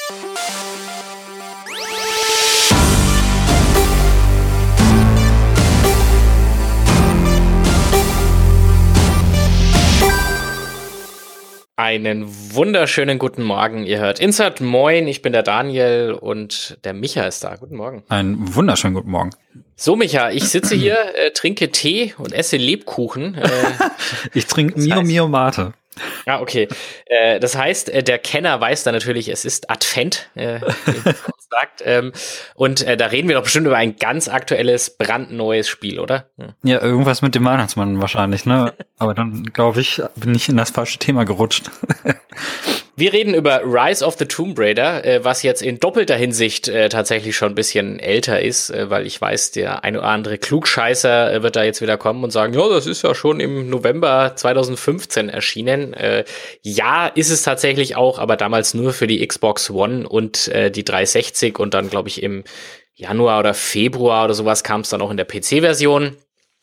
Einen wunderschönen guten Morgen. Ihr hört Insert. Moin, ich bin der Daniel und der Micha ist da. Guten Morgen. Einen wunderschönen guten Morgen. So, Micha, ich sitze hier, trinke Tee und esse Lebkuchen. Ich trinke Mio Mate. Ja, okay. Das heißt, der Kenner weiß dann natürlich, es ist Advent, sagt. Und da reden wir doch bestimmt über ein ganz aktuelles, brandneues Spiel, oder? Ja, irgendwas mit dem Weihnachtsmann wahrscheinlich, ne? Aber dann, glaube ich, bin ich in das falsche Thema gerutscht. Wir reden über Rise of the Tomb Raider, was jetzt in doppelter Hinsicht tatsächlich schon ein bisschen älter ist, weil ich weiß, der ein oder andere Klugscheißer wird da jetzt wieder kommen und sagen, ja, das ist ja schon im November 2015 erschienen. Ja, ist es tatsächlich auch, aber damals nur für die Xbox One und die 360 und dann, glaube ich, im Januar oder Februar oder sowas kam es dann auch in der PC-Version.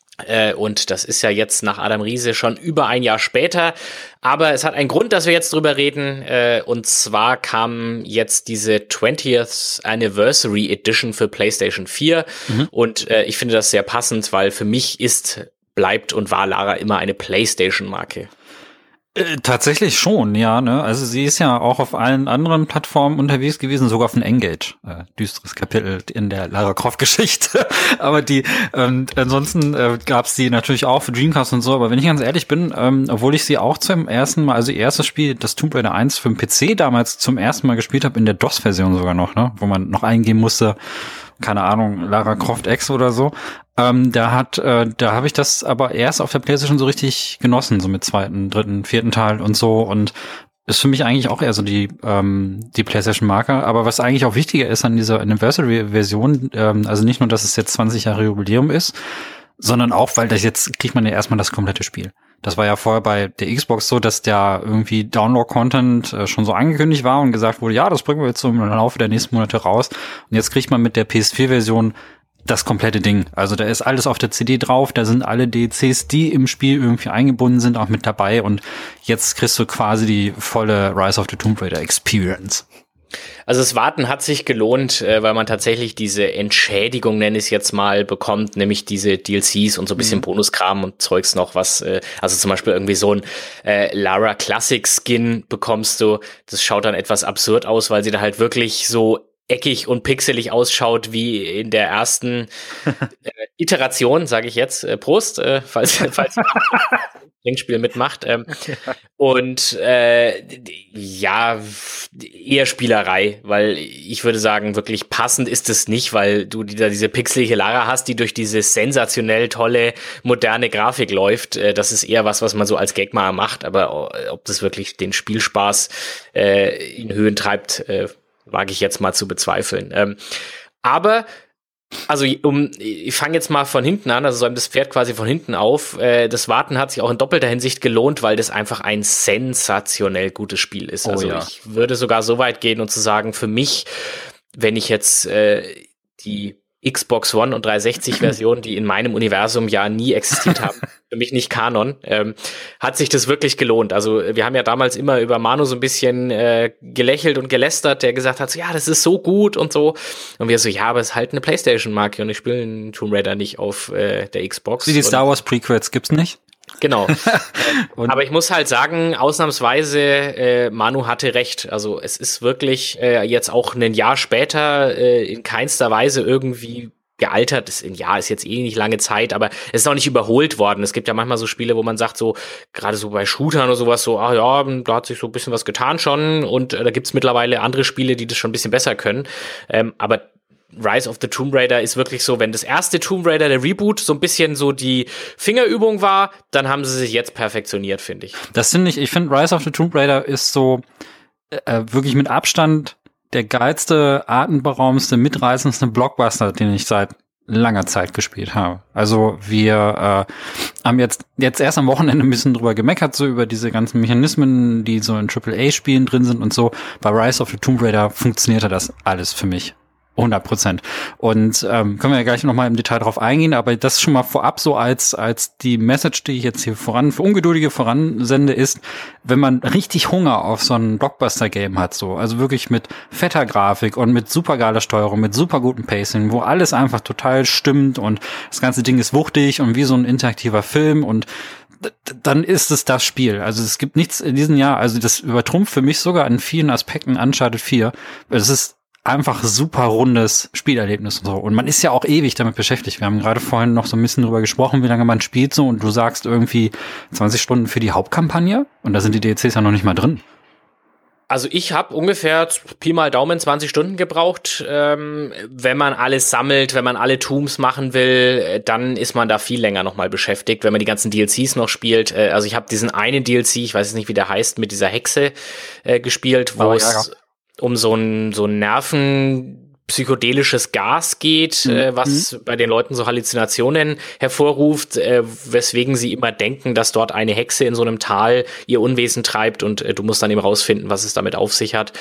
Und das ist ja jetzt nach Adam Riese schon über ein Jahr später. Aber es hat einen Grund, dass wir jetzt drüber reden. Und zwar kam jetzt diese 20th Anniversary Edition für PlayStation 4. Und ich finde das sehr passend, weil für mich bleibt und war Lara immer eine PlayStation-Marke. Tatsächlich schon, ja, ne? Also sie ist ja auch auf allen anderen Plattformen unterwegs gewesen, sogar auf dem Engage. Düsteres Kapitel in der Lara Croft-Geschichte. Aber ansonsten gab's die natürlich auch für Dreamcast und so. Aber wenn ich ganz ehrlich bin, obwohl ich sie auch zum ersten Mal, also ihr erstes Spiel, das Tomb Raider 1 für den PC damals zum ersten Mal gespielt habe, in der DOS-Version sogar noch, ne? Wo man noch eingeben musste, keine Ahnung, Lara Croft X oder so. Da habe ich das aber erst auf der PlayStation so richtig genossen, so mit zweiten, dritten, vierten Teil und so, und ist für mich eigentlich auch eher so die PlayStation-Marke. Aber was eigentlich auch wichtiger ist an dieser Anniversary-Version, also nicht nur, dass es jetzt 20 Jahre Jubiläum ist, sondern auch, weil jetzt kriegt man ja erstmal das komplette Spiel. Das war ja vorher bei der Xbox so, dass der irgendwie Download-Content schon so angekündigt war und gesagt wurde, ja, das bringen wir jetzt so im Laufe der nächsten Monate raus. Und jetzt kriegt man mit der PS4-Version das komplette Ding. Also da ist alles auf der CD drauf, da sind alle DLCs, die im Spiel irgendwie eingebunden sind, auch mit dabei, und jetzt kriegst du quasi die volle Rise of the Tomb Raider Experience. Also das Warten hat sich gelohnt, weil man tatsächlich diese Entschädigung, nenne ich es jetzt mal, bekommt, nämlich diese DLCs und so ein bisschen Bonuskram und Zeugs noch, was, also zum Beispiel irgendwie so ein Lara Classic Skin bekommst du. Das schaut dann etwas absurd aus, weil sie da halt wirklich so eckig und pixelig ausschaut wie in der ersten Iteration, sage ich jetzt. Prost, falls Trinkspiel mitmacht. Und ja, eher Spielerei, weil ich würde sagen, wirklich passend ist es nicht, weil du da diese pixelige Lara hast, die durch diese sensationell tolle, moderne Grafik läuft. Das ist eher was man so als Gag mal macht, aber ob das wirklich den Spielspaß in Höhen treibt, wage ich jetzt mal zu bezweifeln. Aber also ich fange jetzt mal von hinten an, also säumt das Pferd quasi von hinten auf. Das Warten hat sich auch in doppelter Hinsicht gelohnt, weil das einfach ein sensationell gutes Spiel ist. Also ja. Ich würde sogar so weit gehen und zu sagen, für mich, wenn ich jetzt die Xbox One und 360-Version, die in meinem Universum ja nie existiert haben, für mich nicht Kanon, hat sich das wirklich gelohnt. Also wir haben ja damals immer über Manu so ein bisschen gelächelt und gelästert, der gesagt hat, so, ja, das ist so gut und so. Und wir so, ja, aber es ist halt eine PlayStation-Marke und ich spiele einen Tomb Raider nicht auf der Xbox. Wie die Star Wars Prequels gibt's nicht? Genau. Aber ich muss halt sagen, ausnahmsweise, Manu hatte recht. Also es ist wirklich jetzt auch ein Jahr später in keinster Weise irgendwie gealtert. Ein Jahr ist jetzt eh nicht lange Zeit, aber es ist auch nicht überholt worden. Es gibt ja manchmal so Spiele, wo man sagt, so gerade so bei Shootern oder sowas, so, ah ja, da hat sich so ein bisschen was getan schon, und da gibt's mittlerweile andere Spiele, die das schon ein bisschen besser können. Aber Rise of the Tomb Raider ist wirklich so, wenn das erste Tomb Raider, der Reboot, so ein bisschen so die Fingerübung war, dann haben sie sich jetzt perfektioniert, finde ich. Das finde ich finde Rise of the Tomb Raider ist so wirklich mit Abstand der geilste, atemberaubendste, mitreißendste Blockbuster, den ich seit langer Zeit gespielt habe. Also wir haben jetzt erst am Wochenende ein bisschen drüber gemeckert, so über diese ganzen Mechanismen, die so in AAA-Spielen drin sind und so. Bei Rise of the Tomb Raider funktionierte das alles für mich. 100%. Und können wir ja gleich nochmal im Detail drauf eingehen, aber das schon mal vorab so als die Message, die ich jetzt hier für Ungeduldige voransende, ist, wenn man richtig Hunger auf so ein Blockbuster-Game hat, so, also wirklich mit fetter Grafik und mit supergeiler Steuerung, mit super gutem Pacing, wo alles einfach total stimmt und das ganze Ding ist wuchtig und wie so ein interaktiver Film und dann ist es das Spiel. Also es gibt nichts in diesem Jahr, also das übertrumpft für mich sogar in vielen Aspekten Uncharted 4. Es ist einfach super rundes Spielerlebnis und so. Und man ist ja auch ewig damit beschäftigt. Wir haben gerade vorhin noch so ein bisschen drüber gesprochen, wie lange man spielt so und du sagst irgendwie 20 Stunden für die Hauptkampagne und da sind die DLCs ja noch nicht mal drin. Also ich habe ungefähr Pi mal Daumen 20 Stunden gebraucht. Wenn man alles sammelt, wenn man alle Tombs machen will, dann ist man da viel länger nochmal beschäftigt, wenn man die ganzen DLCs noch spielt. Also ich habe diesen einen DLC, ich weiß jetzt nicht, wie der heißt, mit dieser Hexe gespielt, wo es um so ein nervenpsychedelisches Gas geht, was bei den Leuten so Halluzinationen hervorruft, weswegen sie immer denken, dass dort eine Hexe in so einem Tal ihr Unwesen treibt und du musst dann eben rausfinden, was es damit auf sich hat.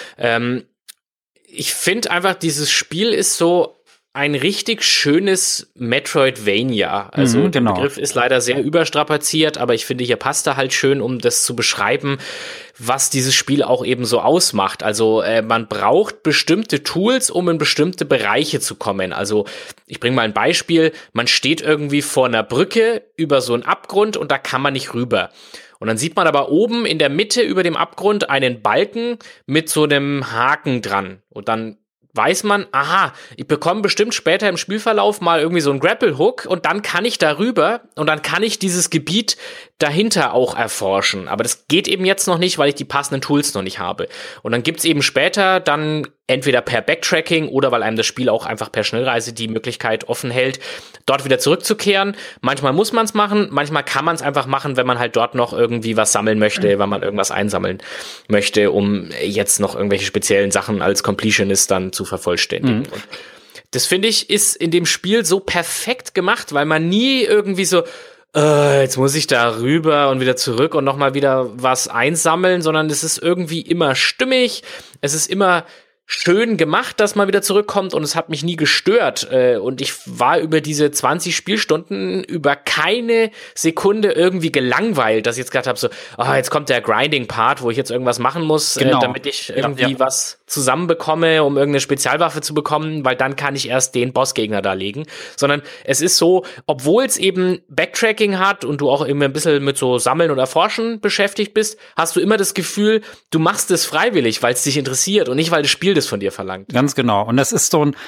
Ich finde einfach, dieses Spiel ist so ein richtig schönes Metroidvania. Also der Begriff ist leider sehr überstrapaziert, aber ich finde, hier passt er halt schön, um das zu beschreiben, was dieses Spiel auch eben so ausmacht. Also man braucht bestimmte Tools, um in bestimmte Bereiche zu kommen. Also ich bringe mal ein Beispiel. Man steht irgendwie vor einer Brücke über so einen Abgrund und da kann man nicht rüber. Und dann sieht man aber oben in der Mitte über dem Abgrund einen Balken mit so einem Haken dran. Und dann weiß man, aha, ich bekomme bestimmt später im Spielverlauf mal irgendwie so einen Grapple-Hook und dann kann ich darüber und dann kann ich dieses Gebiet dahinter auch erforschen. Aber das geht eben jetzt noch nicht, weil ich die passenden Tools noch nicht habe. Und dann gibt's eben später dann entweder per Backtracking oder weil einem das Spiel auch einfach per Schnellreise die Möglichkeit offen hält, dort wieder zurückzukehren. Manchmal muss man es machen, manchmal kann man es einfach machen, wenn man halt dort noch irgendwie was sammeln möchte, wenn man irgendwas einsammeln möchte, um jetzt noch irgendwelche speziellen Sachen als Completionist dann zu vervollständigen. Und das finde ich ist in dem Spiel so perfekt gemacht, weil man nie irgendwie so jetzt muss ich da rüber und wieder zurück und nochmal wieder was einsammeln, sondern es ist irgendwie immer stimmig, es ist immer schön gemacht, dass man wieder zurückkommt und es hat mich nie gestört und ich war über diese 20 Spielstunden über keine Sekunde irgendwie gelangweilt, dass ich jetzt gedacht habe, so, jetzt kommt der Grinding-Part, wo ich jetzt irgendwas machen muss, damit ich irgendwie was zusammenbekomme, um irgendeine Spezialwaffe zu bekommen, weil dann kann ich erst den Bossgegner da legen, sondern es ist so, obwohl es eben Backtracking hat und du auch immer ein bisschen mit so Sammeln und Erforschen beschäftigt bist, hast du immer das Gefühl, du machst es freiwillig, weil es dich interessiert und nicht, weil das Spiel das von dir verlangt. Ganz genau. Und das ist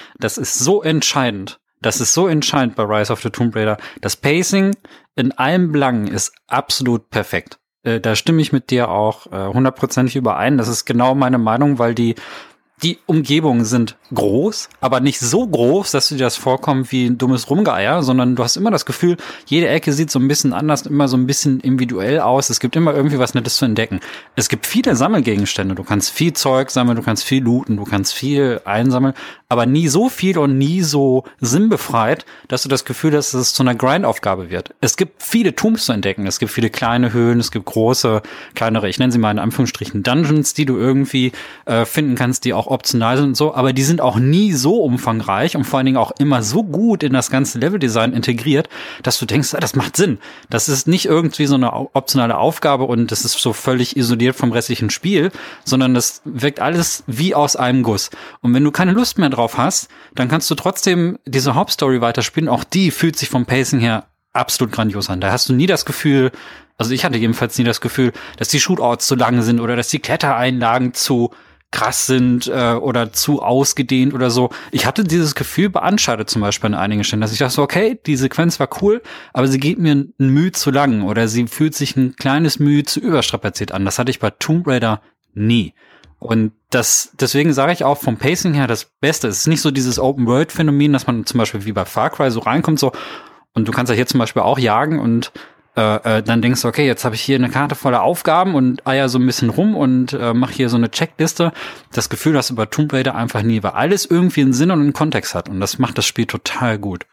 so entscheidend. Das ist so entscheidend bei Rise of the Tomb Raider. Das Pacing in allen Belangen ist absolut perfekt. Da stimme ich mit dir auch 100% überein. Das ist genau meine Meinung, weil die Umgebungen sind groß, aber nicht so groß, dass dir das vorkommt wie ein dummes Rumgeeier, sondern du hast immer das Gefühl, jede Ecke sieht so ein bisschen anders, immer so ein bisschen individuell aus. Es gibt immer irgendwie was Nettes zu entdecken. Es gibt viele Sammelgegenstände. Du kannst viel Zeug sammeln, du kannst viel looten, du kannst viel einsammeln, aber nie so viel und nie so sinnbefreit, dass du das Gefühl hast, dass es zu einer Grindaufgabe wird. Es gibt viele Tombs zu entdecken. Es gibt viele kleine Höhen, es gibt große, kleinere, ich nenne sie mal in Anführungsstrichen Dungeons, die du irgendwie finden kannst, die auch optional sind und so, aber die sind auch nie so umfangreich und vor allen Dingen auch immer so gut in das ganze Leveldesign integriert, dass du denkst, das macht Sinn. Das ist nicht irgendwie so eine optionale Aufgabe und das ist so völlig isoliert vom restlichen Spiel, sondern das wirkt alles wie aus einem Guss. Und wenn du keine Lust mehr drauf hast, dann kannst du trotzdem diese Hauptstory weiterspielen. Auch die fühlt sich vom Pacing her absolut grandios an. Da hast du nie das Gefühl, also ich hatte jedenfalls nie das Gefühl, dass die Shootouts zu lang sind oder dass die Klettereinlagen zu krass sind oder zu ausgedehnt oder so. Ich hatte dieses Gefühl bei Uncharted zum Beispiel an einigen Stellen, dass ich dachte, okay, die Sequenz war cool, aber sie geht mir ein Mühe zu lang oder sie fühlt sich ein kleines Mühe zu überstrapaziert an. Das hatte ich bei Tomb Raider nie. Und deswegen sage ich auch vom Pacing her das Beste. Es ist nicht so dieses Open-World-Phänomen, dass man zum Beispiel wie bei Far Cry so reinkommt so und du kannst ja hier zum Beispiel auch jagen und dann denkst du, okay, jetzt habe ich hier eine Karte voller Aufgaben und eier so ein bisschen rum und mach hier so eine Checkliste. Das Gefühl hast du bei Tomb Raider einfach nie, weil alles irgendwie einen Sinn und einen Kontext hat und das macht das Spiel total gut.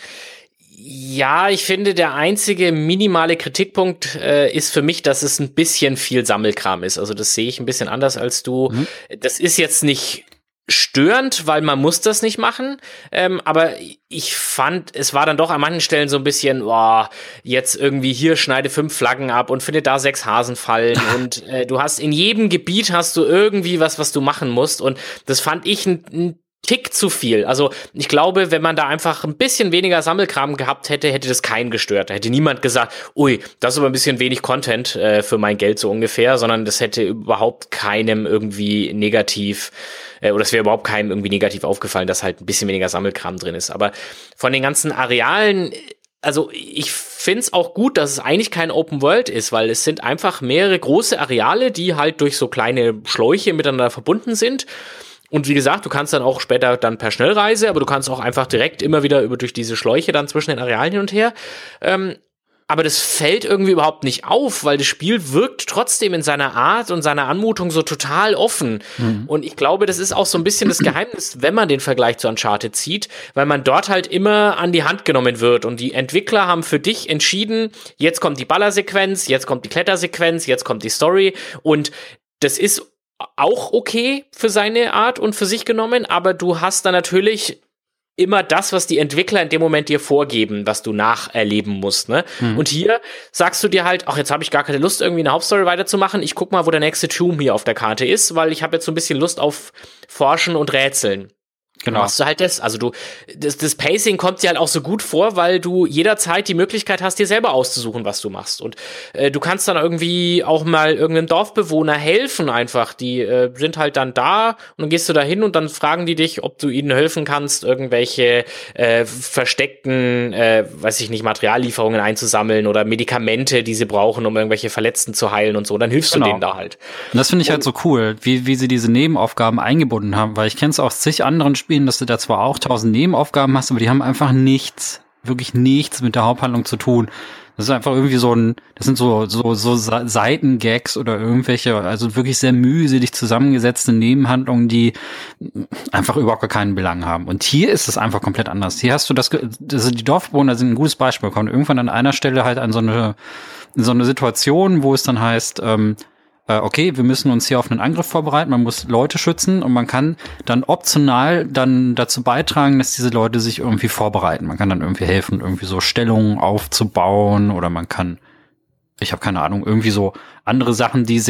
Ja, ich finde, der einzige minimale Kritikpunkt ist für mich, dass es ein bisschen viel Sammelkram ist. Also das sehe ich ein bisschen anders als du. Das ist jetzt nicht störend, weil man muss das nicht machen, aber ich fand, es war dann doch an manchen Stellen so ein bisschen, jetzt irgendwie hier schneide 5 Flaggen ab und finde da 6 Hasenfallen und du hast in jedem Gebiet hast du irgendwie was du machen musst und das fand ich ein Tick zu viel. Also ich glaube, wenn man da einfach ein bisschen weniger Sammelkram gehabt hätte, hätte das keinen gestört. Da hätte niemand gesagt, ui, das ist aber ein bisschen wenig Content für mein Geld so ungefähr, sondern das hätte überhaupt keinem irgendwie negativ oder es wäre überhaupt keinem irgendwie negativ aufgefallen, dass halt ein bisschen weniger Sammelkram drin ist. Aber von den ganzen Arealen, also ich find's auch gut, dass es eigentlich kein Open World ist, weil es sind einfach mehrere große Areale, die halt durch so kleine Schläuche miteinander verbunden sind. Und wie gesagt, du kannst dann auch später dann per Schnellreise, aber du kannst auch einfach direkt immer wieder durch diese Schläuche dann zwischen den Arealen hin und her. Aber das fällt irgendwie überhaupt nicht auf, weil das Spiel wirkt trotzdem in seiner Art und seiner Anmutung so total offen. Mhm. Und ich glaube, das ist auch so ein bisschen das Geheimnis, wenn man den Vergleich zu Uncharted zieht, weil man dort halt immer an die Hand genommen wird. Und die Entwickler haben für dich entschieden, jetzt kommt die Ballersequenz, jetzt kommt die Klettersequenz, jetzt kommt die Story. Und das ist auch okay für seine Art und für sich genommen, aber du hast dann natürlich immer das, was die Entwickler in dem Moment dir vorgeben, was du nacherleben musst, ne? Und hier sagst du dir halt, ach, jetzt habe ich gar keine Lust, irgendwie eine Hauptstory weiterzumachen, ich guck mal, wo der nächste Tomb hier auf der Karte ist, weil ich habe jetzt so ein bisschen Lust auf Forschen und Rätseln. Genau. Machst du halt das. Also das Pacing kommt dir halt auch so gut vor, weil du jederzeit die Möglichkeit hast, dir selber auszusuchen, was du machst. Und du kannst dann irgendwie auch mal irgendeinem Dorfbewohner helfen einfach. Die sind halt dann da und dann gehst du da hin und dann fragen die dich, ob du ihnen helfen kannst, irgendwelche versteckten, weiß ich nicht, Materiallieferungen einzusammeln oder Medikamente, die sie brauchen, um irgendwelche Verletzten zu heilen und so. Dann hilfst du denen da halt. Und das finde ich halt so cool, wie sie diese Nebenaufgaben eingebunden haben, weil ich kenne es aus zig anderen Spielen, dass du da zwar auch 1000 Nebenaufgaben hast, aber die haben einfach wirklich nichts mit der Haupthandlung zu tun. Das ist einfach irgendwie das sind so Seitengags oder irgendwelche, also wirklich sehr mühselig zusammengesetzte Nebenhandlungen, die einfach überhaupt gar keinen Belang haben. Und hier ist es einfach komplett anders. Hier hast du die Dorfbewohner sind ein gutes Beispiel, kommen irgendwann an einer Stelle halt an so eine Situation, wo es dann heißt, okay, wir müssen uns hier auf einen Angriff vorbereiten, man muss Leute schützen und man kann dann optional dann dazu beitragen, dass diese Leute sich irgendwie vorbereiten. Man kann dann irgendwie helfen, irgendwie so Stellungen aufzubauen oder man kann, ich habe keine Ahnung, irgendwie so andere Sachen, die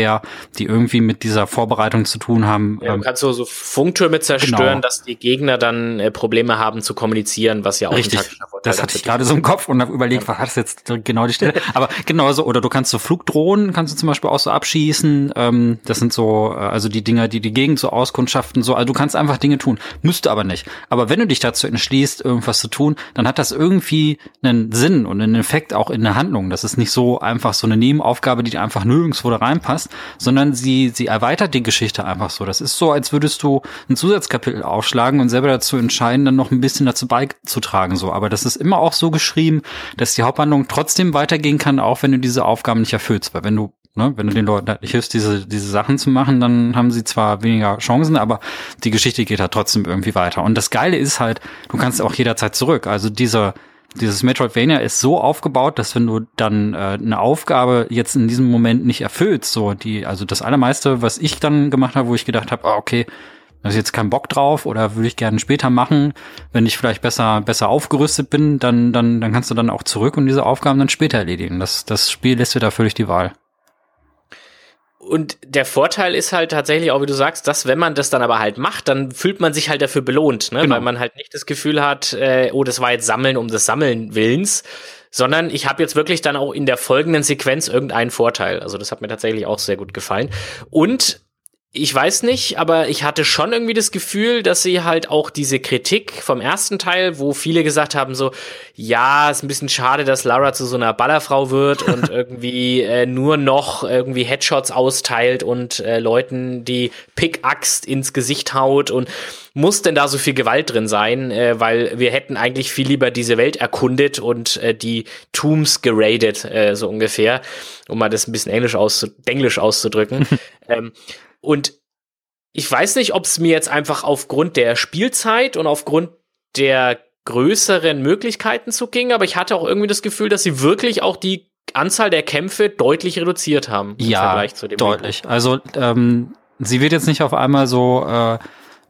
die irgendwie mit dieser Vorbereitung zu tun haben. Ja, du kannst so Funktürme zerstören, genau, dass die Gegner dann Probleme haben zu kommunizieren, was ja auch richtig. Ein taktischer Vorteil ist. Das hatte ich gerade so im Kopf und habe überlegt, was ist jetzt genau die Stelle? Aber genauso, oder du kannst so Flugdrohnen, kannst du zum Beispiel auch so abschießen. Das sind so, also die Dinger, die Gegend so auskundschaften, so. Also du kannst einfach Dinge tun, müsste aber nicht. Aber wenn du dich dazu entschließt, irgendwas zu tun, dann hat das irgendwie einen Sinn und einen Effekt auch in der Handlung. Das ist nicht so einfach so eine Nebenaufgabe, die einfach nirgendwo da reinpasst, sondern sie erweitert die Geschichte einfach so. Das ist so, als würdest du ein Zusatzkapitel aufschlagen und selber dazu entscheiden, dann noch ein bisschen dazu beizutragen, so. Aber das ist immer auch so geschrieben, dass die Haupthandlung trotzdem weitergehen kann, auch wenn du diese Aufgaben nicht erfüllst. Weil wenn du den Leuten halt nicht hilfst, diese Sachen zu machen, dann haben sie zwar weniger Chancen, aber die Geschichte geht halt trotzdem irgendwie weiter. Und das Geile ist halt, du kannst auch jederzeit zurück. Also dieses Metroidvania ist so aufgebaut, dass wenn du dann eine Aufgabe jetzt in diesem Moment nicht erfüllst, also das Allermeiste, was ich dann gemacht habe, wo ich gedacht habe, okay, da ist jetzt kein Bock drauf oder würde ich gerne später machen, wenn ich vielleicht besser aufgerüstet bin, dann kannst du dann auch zurück und diese Aufgaben dann später erledigen. Das Spiel lässt dir da völlig die Wahl. Und der Vorteil ist halt tatsächlich auch, wie du sagst, dass wenn man das dann aber halt macht, dann fühlt man sich halt dafür belohnt, ne? Genau. Weil man halt nicht das Gefühl hat, das war jetzt Sammeln um des Sammeln Willens, sondern ich habe jetzt wirklich dann auch in der folgenden Sequenz irgendeinen Vorteil. Also das hat mir tatsächlich auch sehr gut gefallen. Und ich weiß nicht, aber ich hatte schon irgendwie das Gefühl, dass sie halt auch diese Kritik vom ersten Teil, wo viele gesagt haben so, ja, ist ein bisschen schade, dass Lara zu so einer Ballerfrau wird und irgendwie nur noch irgendwie Headshots austeilt und Leuten die Pickaxe ins Gesicht haut und muss denn da so viel Gewalt drin sein, weil wir hätten eigentlich viel lieber diese Welt erkundet und die Tombs geradet, so ungefähr, um mal das ein bisschen englisch auszudrücken. Und ich weiß nicht, ob es mir jetzt einfach aufgrund der Spielzeit und aufgrund der größeren Möglichkeiten zuging, aber ich hatte auch irgendwie das Gefühl, dass sie wirklich auch die Anzahl der Kämpfe deutlich reduziert haben im Vergleich zu dem deutlich. Also sie wird jetzt nicht auf einmal so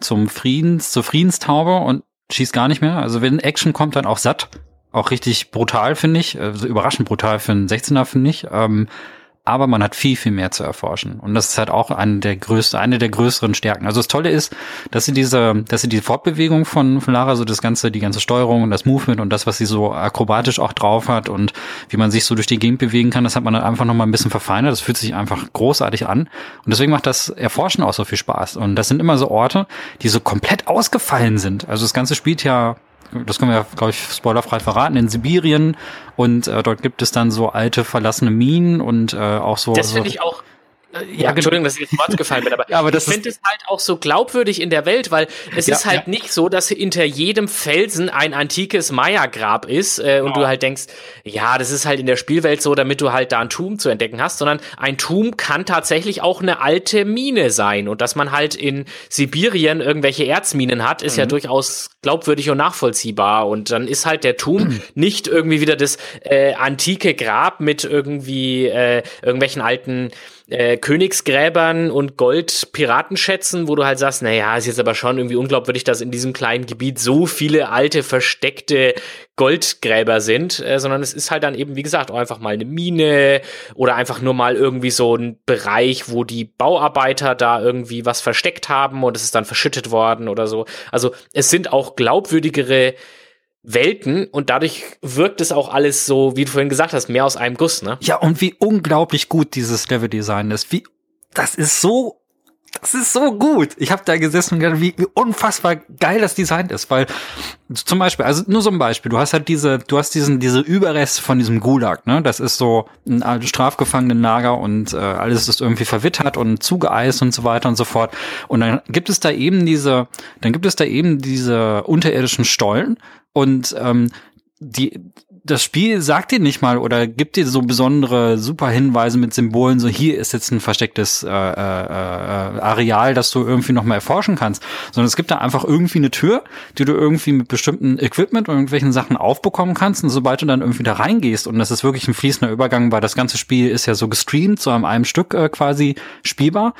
zur Friedenstaube und schießt gar nicht mehr. Also wenn Action kommt, dann auch satt. Auch richtig brutal, finde ich. Also überraschend brutal für einen 16er, finde ich. Aber man hat viel, viel mehr zu erforschen. Und das ist halt auch eine der größeren Stärken. Also das Tolle ist, dass sie die Fortbewegung von Lara, so die ganze Steuerung und das Movement und das, was sie so akrobatisch auch drauf hat und wie man sich so durch die Gegend bewegen kann, das hat man dann einfach nochmal ein bisschen verfeinert. Das fühlt sich einfach großartig an. Und deswegen macht das Erforschen auch so viel Spaß. Und das sind immer so Orte, die so komplett ausgefallen sind. Also das Ganze spielt ja, das können wir ja, glaube ich, spoilerfrei verraten, in Sibirien und dort gibt es dann so alte verlassene Minen und auch so. Das finde ich auch. Ja, Entschuldigung, dass ich jetzt Wort gefallen bin, aber ja, aber ich finde es halt auch so glaubwürdig in der Welt, weil es ist halt nicht so, dass hinter jedem Felsen ein antikes Maya-Grab ist und du halt denkst, ja, das ist halt in der Spielwelt so, damit du halt da ein Turm zu entdecken hast, sondern ein Turm kann tatsächlich auch eine alte Mine sein und dass man halt in Sibirien irgendwelche Erzminen hat, ist ja durchaus glaubwürdig und nachvollziehbar und dann ist halt der Turm nicht irgendwie wieder das antike Grab mit irgendwie irgendwelchen alten Königsgräbern und Gold-Piratenschätzen, wo du halt sagst, naja, ist jetzt aber schon irgendwie unglaubwürdig, dass in diesem kleinen Gebiet so viele alte, versteckte Goldgräber sind, sondern es ist halt dann eben, wie gesagt, auch einfach mal eine Mine oder einfach nur mal irgendwie so ein Bereich, wo die Bauarbeiter da irgendwie was versteckt haben und es ist dann verschüttet worden oder so. Also es sind auch glaubwürdigere Welten und dadurch wirkt es auch alles so, wie du vorhin gesagt hast, mehr aus einem Guss, ne? Ja, und wie unglaublich gut dieses Leveldesign ist. Das ist so gut. Ich habe da gesessen und gedacht, wie unfassbar geil das Design ist, weil zum Beispiel, also nur so ein Beispiel, du hast diese Überreste von diesem Gulag, ne? Das ist so ein altes Strafgefangenenlager und alles ist irgendwie verwittert und zugeeist und so weiter und so fort. Und dann gibt es da eben diese unterirdischen Stollen und das Spiel sagt dir nicht mal oder gibt dir so besondere super Hinweise mit Symbolen, so hier ist jetzt ein verstecktes Areal, das du irgendwie noch mal erforschen kannst, sondern es gibt da einfach irgendwie eine Tür, die du irgendwie mit bestimmten Equipment und irgendwelchen Sachen aufbekommen kannst und sobald du dann irgendwie da reingehst und das ist wirklich ein fließender Übergang, weil das ganze Spiel ist ja so gestreamt, so an einem Stück quasi spielbar,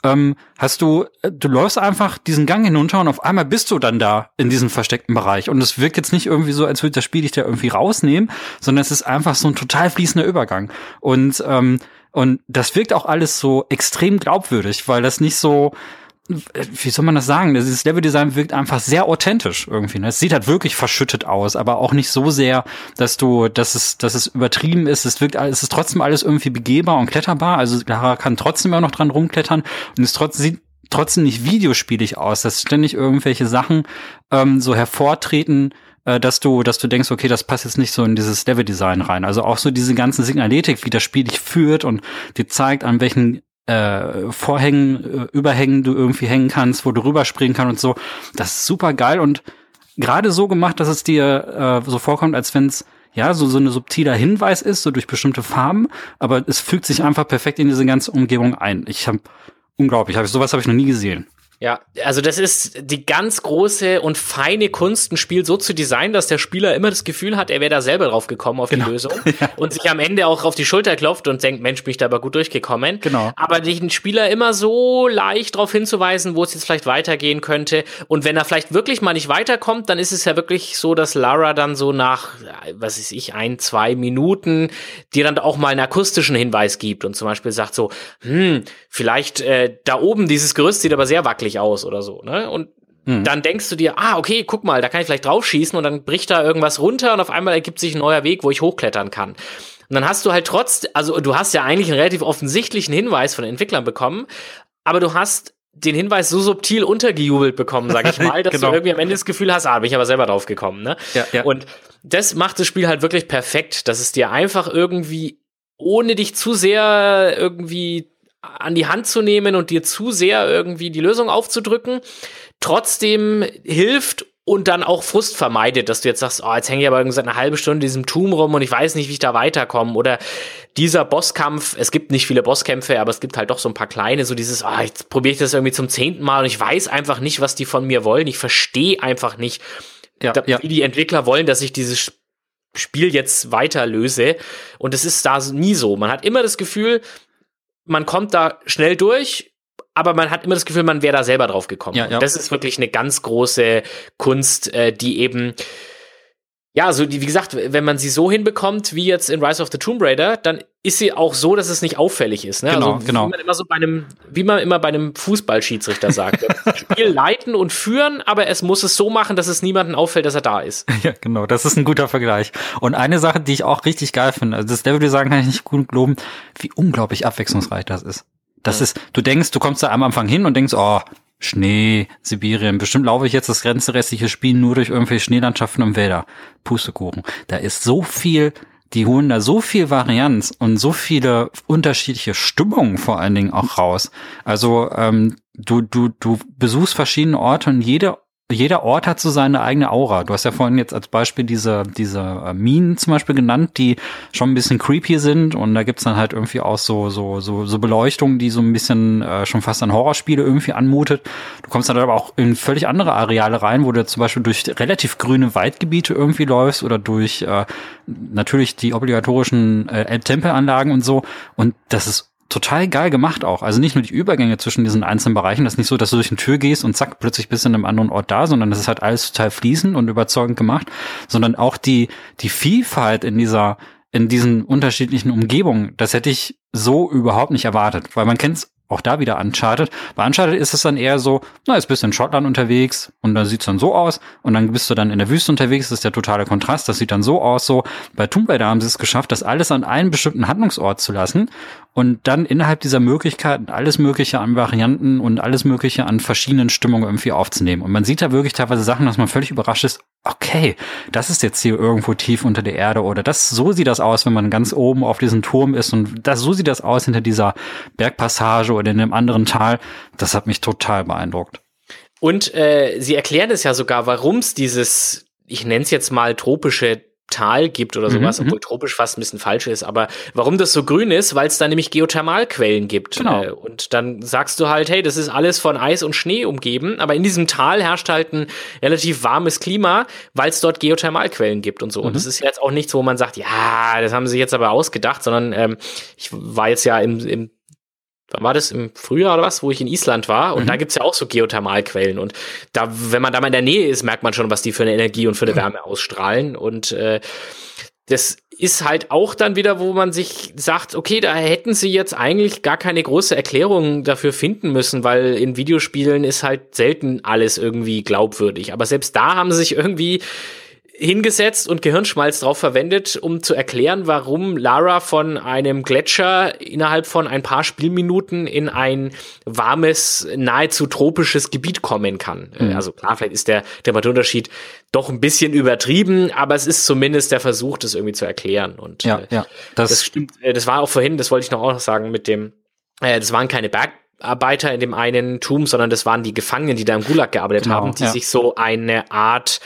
du läufst einfach diesen Gang hinunter und auf einmal bist du dann da in diesem versteckten Bereich. Und es wirkt jetzt nicht irgendwie so, als würde das Spiel dich da irgendwie rausnehmen, sondern es ist einfach so ein total fließender Übergang. Und das wirkt auch alles so extrem glaubwürdig, weil das nicht so, wie soll man das sagen? Dieses Leveldesign wirkt einfach sehr authentisch irgendwie. Ne? Es sieht halt wirklich verschüttet aus, aber auch nicht so sehr, dass es übertrieben ist. Es ist trotzdem alles irgendwie begehbar und kletterbar. Also Lara kann trotzdem auch noch dran rumklettern und es sieht trotzdem nicht videospielig aus, dass ständig irgendwelche Sachen so hervortreten, dass du denkst, okay, das passt jetzt nicht so in dieses Leveldesign rein. Also auch so diese ganze Signaletik, wie das Spiel dich führt und dir zeigt, an welchen Vorhängen, Überhängen du irgendwie hängen kannst, wo du rüberspringen kannst und so. Das ist super geil und gerade so gemacht, dass es dir so vorkommt, als wenn es ja so eine subtiler Hinweis ist, so durch bestimmte Farben, aber es fügt sich einfach perfekt in diese ganze Umgebung ein. Sowas habe ich noch nie gesehen. Ja, also das ist die ganz große und feine Kunst, ein Spiel so zu designen, dass der Spieler immer das Gefühl hat, er wäre da selber drauf gekommen auf die Lösung und sich am Ende auch auf die Schulter klopft und denkt, Mensch, bin ich da aber gut durchgekommen. Genau. Aber den Spieler immer so leicht darauf hinzuweisen, wo es jetzt vielleicht weitergehen könnte. Und wenn er vielleicht wirklich mal nicht weiterkommt, dann ist es ja wirklich so, dass Lara dann so nach, 1-2 Minuten dir dann auch mal einen akustischen Hinweis gibt und zum Beispiel sagt so, vielleicht da oben dieses Gerüst sieht aber sehr wackelig aus oder so, ne? Und dann denkst du dir, okay, guck mal, da kann ich vielleicht drauf schießen und dann bricht da irgendwas runter und auf einmal ergibt sich ein neuer Weg, wo ich hochklettern kann. Und dann hast du halt du hast ja eigentlich einen relativ offensichtlichen Hinweis von den Entwicklern bekommen, aber du hast den Hinweis so subtil untergejubelt bekommen, sag ich mal, dass du irgendwie am Ende das Gefühl hast, bin ich aber selber drauf gekommen, ne? Ja. Und das macht das Spiel halt wirklich perfekt, dass es dir einfach irgendwie, ohne dich zu sehr irgendwie an die Hand zu nehmen und dir zu sehr irgendwie die Lösung aufzudrücken, trotzdem hilft und dann auch Frust vermeidet, dass du jetzt sagst, jetzt hänge ich aber irgendwie seit einer halben Stunde in diesem Turm rum und ich weiß nicht, wie ich da weiterkomme. Oder dieser Bosskampf, es gibt nicht viele Bosskämpfe, aber es gibt halt doch so ein paar kleine, so dieses, jetzt probiere ich das irgendwie zum 10. Mal und ich weiß einfach nicht, was die von mir wollen. Ich verstehe einfach nicht, wie die Entwickler wollen, dass ich dieses Spiel jetzt weiter löse. Und es ist da nie so. Man hat immer das Gefühl, man kommt da schnell durch, aber man hat immer das Gefühl, man wäre da selber drauf gekommen. Ja, ja. Und das ist wirklich eine ganz große Kunst, die eben, ja, so wie gesagt, wenn man sie so hinbekommt, wie jetzt in Rise of the Tomb Raider, dann ist sie auch so, dass es nicht auffällig ist. Ne? Genau, also, genau. Wie man immer bei einem Fußballschiedsrichter sagt. Das Spiel leiten und führen, aber es muss es so machen, dass es niemandem auffällt, dass er da ist. Ja, genau, das ist ein guter Vergleich. Und eine Sache, die ich auch richtig geil finde, also das Leveldesign kann ich nicht gut loben, wie unglaublich abwechslungsreich das ist. Das ist, du denkst, du kommst da am Anfang hin und denkst, oh, Schnee, Sibirien, bestimmt laufe ich jetzt das ganze restliche Spiel nur durch irgendwelche Schneelandschaften und Wälder. Pustekuchen. Da ist so viel, die holen da so viel Varianz und so viele unterschiedliche Stimmungen vor allen Dingen auch raus. Also du besuchst verschiedene Orte und jeder Ort hat so seine eigene Aura. Du hast ja vorhin jetzt als Beispiel diese Minen zum Beispiel genannt, die schon ein bisschen creepy sind, und da gibt's dann halt irgendwie auch so Beleuchtung, die so ein bisschen schon fast an Horrorspiele irgendwie anmutet. Du kommst dann aber auch in völlig andere Areale rein, wo du zum Beispiel durch relativ grüne Waldgebiete irgendwie läufst oder durch natürlich die obligatorischen Tempelanlagen und so, und das ist total geil gemacht auch. Also nicht nur die Übergänge zwischen diesen einzelnen Bereichen, das ist nicht so, dass du durch eine Tür gehst und zack, plötzlich bist du in einem anderen Ort da, sondern das ist halt alles total fließend und überzeugend gemacht, sondern auch die Vielfalt in diesen unterschiedlichen Umgebungen, das hätte ich so überhaupt nicht erwartet, weil man kennt's auch da wieder Uncharted. Bei Uncharted ist es dann eher so, na, jetzt bist du in Schottland unterwegs und da sieht's dann so aus, und dann bist du dann in der Wüste unterwegs, das ist der totale Kontrast, das sieht dann so aus, so. Bei Tomb Raider haben sie es geschafft, das alles an einen bestimmten Handlungsort zu lassen und dann innerhalb dieser Möglichkeiten alles Mögliche an Varianten und alles Mögliche an verschiedenen Stimmungen irgendwie aufzunehmen. Und man sieht da wirklich teilweise Sachen, dass man völlig überrascht ist, okay, das ist jetzt hier irgendwo tief unter der Erde, oder so sieht das aus, wenn man ganz oben auf diesem Turm ist, und so sieht das aus hinter dieser Bergpassage oder in einem anderen Tal. Das hat mich total beeindruckt. Und sie erklären es ja sogar, warum es dieses, ich nenne es jetzt mal tropische Tal gibt oder sowas, obwohl tropisch fast ein bisschen falsch ist, aber warum das so grün ist, weil es da nämlich Geothermalquellen gibt. Genau. Und dann sagst du halt, hey, das ist alles von Eis und Schnee umgeben, aber in diesem Tal herrscht halt ein relativ warmes Klima, weil es dort Geothermalquellen gibt und so. Und das ist jetzt auch nichts, wo man sagt, ja, das haben sie jetzt aber ausgedacht, sondern ich war jetzt ja wann war das, im Frühjahr oder was, wo ich in Island war, und da gibt's ja auch so Geothermalquellen, und da, wenn man da mal in der Nähe ist, merkt man schon, was die für eine Energie und für eine Wärme ausstrahlen, und das ist halt auch dann wieder, wo man sich sagt, okay, da hätten sie jetzt eigentlich gar keine große Erklärung dafür finden müssen, weil in Videospielen ist halt selten alles irgendwie glaubwürdig, aber selbst da haben sie sich irgendwie hingesetzt und Gehirnschmalz drauf verwendet, um zu erklären, warum Lara von einem Gletscher innerhalb von ein paar Spielminuten in ein warmes, nahezu tropisches Gebiet kommen kann. Also klar, vielleicht ist der Temperaturunterschied doch ein bisschen übertrieben, aber es ist zumindest der Versuch, das irgendwie zu erklären. Und ja, das stimmt. Das war auch vorhin, das wollte ich auch noch sagen, mit dem, das waren keine Bergarbeiter in dem einen Turm, sondern das waren die Gefangenen, die da im Gulag gearbeitet haben, die sich so eine Art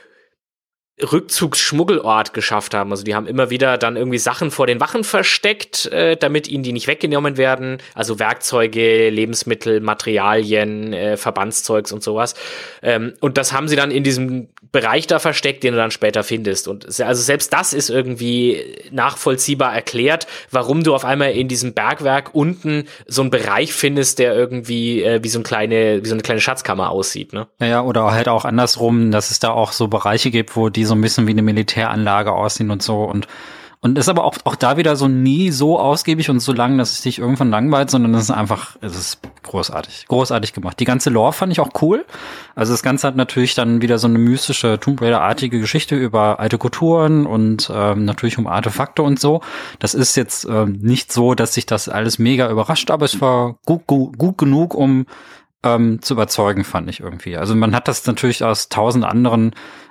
Rückzugsschmuggelort geschafft haben. Also die haben immer wieder dann irgendwie Sachen vor den Wachen versteckt, damit ihnen die nicht weggenommen werden. Also Werkzeuge, Lebensmittel, Materialien, Verbandszeugs und sowas. Und das haben sie dann in diesem Bereich da versteckt, den du dann später findest. Und also selbst das ist irgendwie nachvollziehbar erklärt, warum du auf einmal in diesem Bergwerk unten so einen Bereich findest, der irgendwie wie so eine kleine Schatzkammer aussieht, ne? Ja, oder halt auch andersrum, dass es da auch so Bereiche gibt, wo die so ein bisschen wie eine Militäranlage aussehen und so, und ist aber auch da wieder so nie so ausgiebig und so lang, dass es dich irgendwann langweilt, sondern es ist großartig gemacht. Die ganze Lore fand ich auch cool. Also das Ganze hat natürlich dann wieder so eine mystische Tomb Raider-artige Geschichte über alte Kulturen und natürlich um Artefakte und so. Das ist jetzt nicht so, dass sich das alles mega überrascht, aber es war gut genug, um zu überzeugen, fand ich irgendwie. Also man hat das natürlich aus 1000 anderen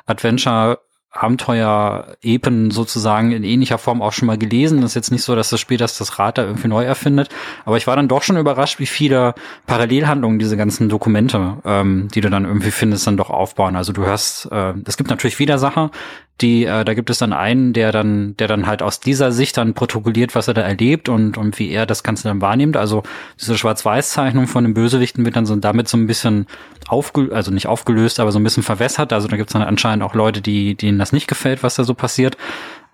Abenteuer-Epen sozusagen in ähnlicher Form auch schon mal gelesen. Das ist jetzt nicht so, dass das Spiel das Rad da irgendwie neu erfindet. Aber ich war dann doch schon überrascht, wie viele Parallelhandlungen diese ganzen Dokumente, die du dann irgendwie findest, dann doch aufbauen. Also du hörst, es gibt natürlich Widersacher, da gibt es dann einen, der dann halt aus dieser Sicht dann protokolliert, was er da erlebt und wie er das Ganze dann wahrnimmt. Also diese Schwarz-Weiß-Zeichnung von den Bösewichten wird dann so damit so ein bisschen also nicht aufgelöst, aber so ein bisschen verwässert. Also da gibt es dann anscheinend auch Leute, denen das nicht gefällt, was da so passiert.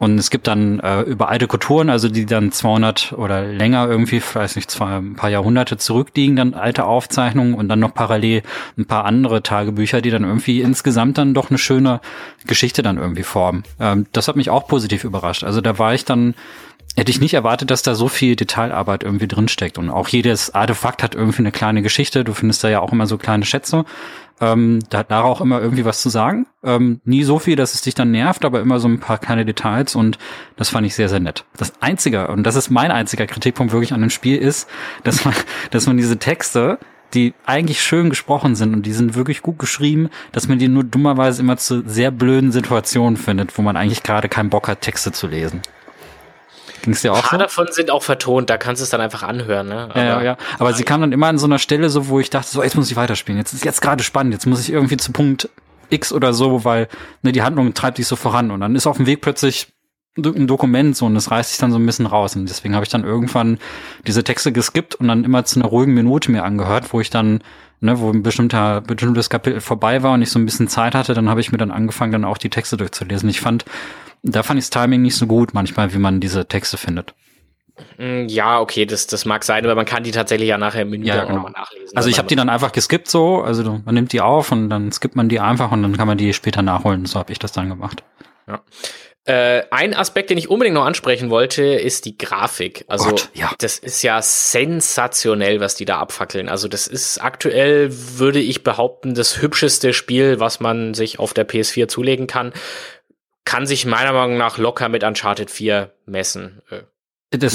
Und es gibt dann über alte Kulturen, also die dann 200 oder länger irgendwie, weiß nicht, ein paar Jahrhunderte zurückliegen, dann alte Aufzeichnungen und dann noch parallel ein paar andere Tagebücher, die dann irgendwie insgesamt dann doch eine schöne Geschichte dann irgendwie formen. Das hat mich auch positiv überrascht. Also da war ich dann, hätte ich nicht erwartet, dass da so viel Detailarbeit irgendwie drinsteckt. Und auch jedes Artefakt hat irgendwie eine kleine Geschichte. Du findest da ja auch immer so kleine Schätze. Da hat Lara auch immer irgendwie was zu sagen. Nie so viel, dass es dich dann nervt, aber immer so ein paar kleine Details und das fand ich sehr, sehr nett. Das Einzige, und das ist mein einziger Kritikpunkt wirklich an dem Spiel, ist, dass man diese Texte, die eigentlich schön gesprochen sind und die sind wirklich gut geschrieben, dass man die nur dummerweise immer zu sehr blöden Situationen findet, wo man eigentlich gerade keinen Bock hat, Texte zu lesen. Ging's dir auch ein paar so? davon sind auch vertont, da kannst du es dann einfach anhören, ne? Aber, ja. Aber sie kam dann immer an so einer Stelle, so wo ich dachte, so jetzt muss ich weiterspielen. Jetzt ist jetzt gerade spannend. Jetzt muss ich irgendwie zu Punkt X oder so, weil die Handlung treibt sich so voran. Und dann ist auf dem Weg plötzlich ein Dokument so und das reißt sich dann so ein bisschen raus. Und deswegen habe ich dann irgendwann diese Texte geskippt und dann immer zu einer ruhigen Minute mir angehört, wo ich dann, wo ein bestimmtes Kapitel vorbei war und ich so ein bisschen Zeit hatte, dann habe ich mir dann angefangen, dann auch die Texte durchzulesen. Da fand ich das Timing nicht so gut manchmal, wie man diese Texte findet. Ja, okay, das mag sein, aber man kann die tatsächlich ja nachher im Menü auch nochmal nachlesen. Also ich habe die dann einfach geskippt so, also man nimmt die auf und dann skippt man die einfach und dann kann man die später nachholen. So habe ich das dann gemacht. Ja. Ein Aspekt, den ich unbedingt noch ansprechen wollte, ist die Grafik. Also Das ist ja sensationell, was die da abfackeln. Also das ist aktuell, würde ich behaupten, das hübscheste Spiel, was man sich auf der PS4 zulegen kann. Kann sich meiner Meinung nach locker mit Uncharted 4 messen. Das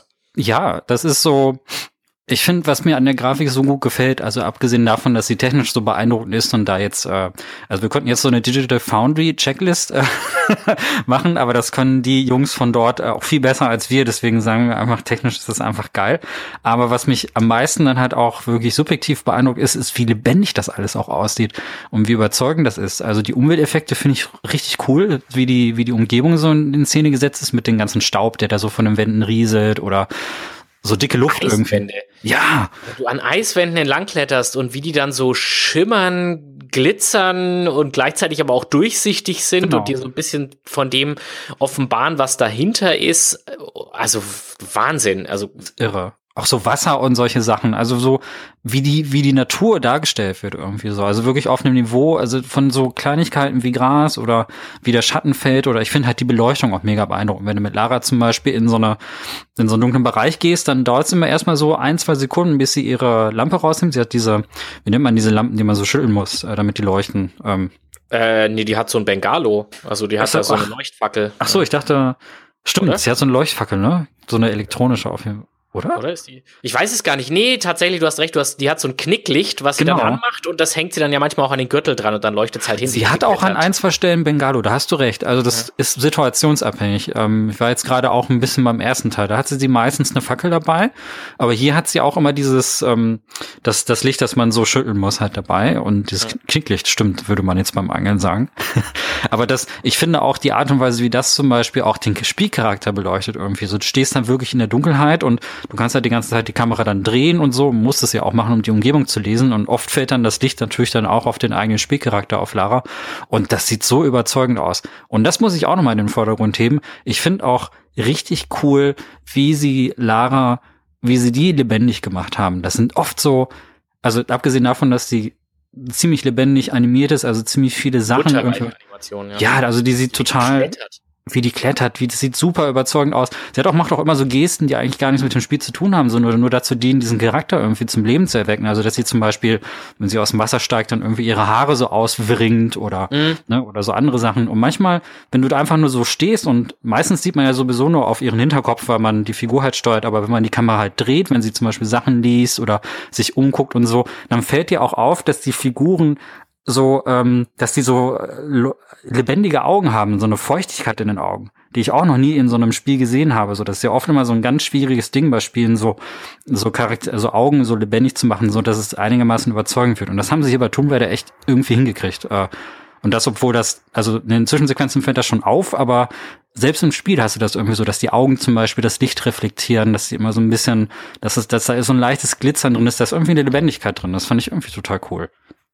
ist so, ich finde, was mir an der Grafik so gut gefällt, also abgesehen davon, dass sie technisch so beeindruckend ist und da jetzt, also wir konnten jetzt so eine Digital Foundry Checklist machen, aber das können die Jungs von dort auch viel besser als wir, deswegen sagen wir einfach, technisch ist das einfach geil. Aber was mich am meisten dann halt auch wirklich subjektiv beeindruckt ist, wie lebendig das alles auch aussieht und wie überzeugend das ist. Also die Umwelteffekte finde ich richtig cool, wie die Umgebung so in Szene gesetzt ist mit dem ganzen Staub, der da so von den Wänden rieselt oder so dicke Luft irgendwie. Ja. Wenn du an Eiswänden entlang kletterst und wie die dann so schimmern, glitzern und gleichzeitig aber auch durchsichtig sind und dir so ein bisschen von dem offenbaren, was dahinter ist. Also Wahnsinn. Also irre. Auch so Wasser und solche Sachen, also so wie die Natur dargestellt wird irgendwie so, also wirklich auf einem Niveau, also von so Kleinigkeiten wie Gras oder wie der Schatten fällt oder ich finde halt die Beleuchtung auch mega beeindruckend. Wenn du mit Lara zum Beispiel in so einen dunklen Bereich gehst, dann dauert es immer erstmal so 1-2 Sekunden, bis sie ihre Lampe rausnimmt. Sie hat wie nennt man diese Lampen, die man so schütteln muss, damit die leuchten? Nee, die hat so ein Bengalo, also die hat da so eine Leuchtfackel. Ach so, ich dachte, stimmt, sie hat so eine Leuchtfackel, ne? So eine elektronische auf jeden Fall. Oder ist die? Ich weiß es gar nicht. Nee, tatsächlich, du hast recht, die hat so ein Knicklicht, was sie dann anmacht und das hängt sie dann ja manchmal auch an den Gürtel dran und dann leuchtet es halt hin. Sie hat auch an 1-2 Stellen Bengalo, da hast du recht. Also das ist situationsabhängig. Ich war jetzt gerade auch ein bisschen beim ersten Teil, da hatte sie meistens eine Fackel dabei, aber hier hat sie auch immer dieses, das Licht, das man so schütteln muss, halt dabei und dieses Knicklicht, stimmt, würde man jetzt beim Angeln sagen. Aber ich finde auch die Art und Weise, wie das zum Beispiel auch den Spielcharakter beleuchtet irgendwie. So, du stehst dann wirklich in der Dunkelheit und du kannst halt die ganze Zeit die Kamera dann drehen und so, musst es ja auch machen, um die Umgebung zu lesen und oft fällt dann das Licht natürlich dann auch auf den eigenen Spielcharakter, auf Lara und das sieht so überzeugend aus. Und das muss ich auch nochmal in den Vordergrund heben. Ich finde auch richtig cool, wie sie die lebendig gemacht haben. Das sind oft so, also abgesehen davon, dass sie ziemlich lebendig animiert ist, also ziemlich viele Sachen. Ja, also die sieht total, wie die klettert, das sieht super überzeugend aus. Sie macht auch immer so Gesten, die eigentlich gar nichts mit dem Spiel zu tun haben, sondern nur dazu dienen, diesen Charakter irgendwie zum Leben zu erwecken. Also, dass sie zum Beispiel, wenn sie aus dem Wasser steigt, dann irgendwie ihre Haare so auswringt oder so andere Sachen. Und manchmal, wenn du da einfach nur so stehst und meistens sieht man ja sowieso nur auf ihren Hinterkopf, weil man die Figur halt steuert, aber wenn man die Kamera halt dreht, wenn sie zum Beispiel Sachen liest oder sich umguckt und so, dann fällt dir auch auf, dass die Figuren so, dass die so lebendige Augen haben, so eine Feuchtigkeit in den Augen, die ich auch noch nie in so einem Spiel gesehen habe. So, das ist ja oft immer so ein ganz schwieriges Ding bei Spielen, so Augen so lebendig zu machen, so dass es einigermaßen überzeugend wird. Und das haben sie hier bei Tomb Raider echt irgendwie hingekriegt. Und das, obwohl also in den Zwischensequenzen fällt das schon auf, aber selbst im Spiel hast du das irgendwie so, dass die Augen zum Beispiel das Licht reflektieren, dass sie immer so ein bisschen, dass da so ein leichtes Glitzern drin ist, da ist irgendwie eine Lebendigkeit drin. Das fand ich irgendwie total cool.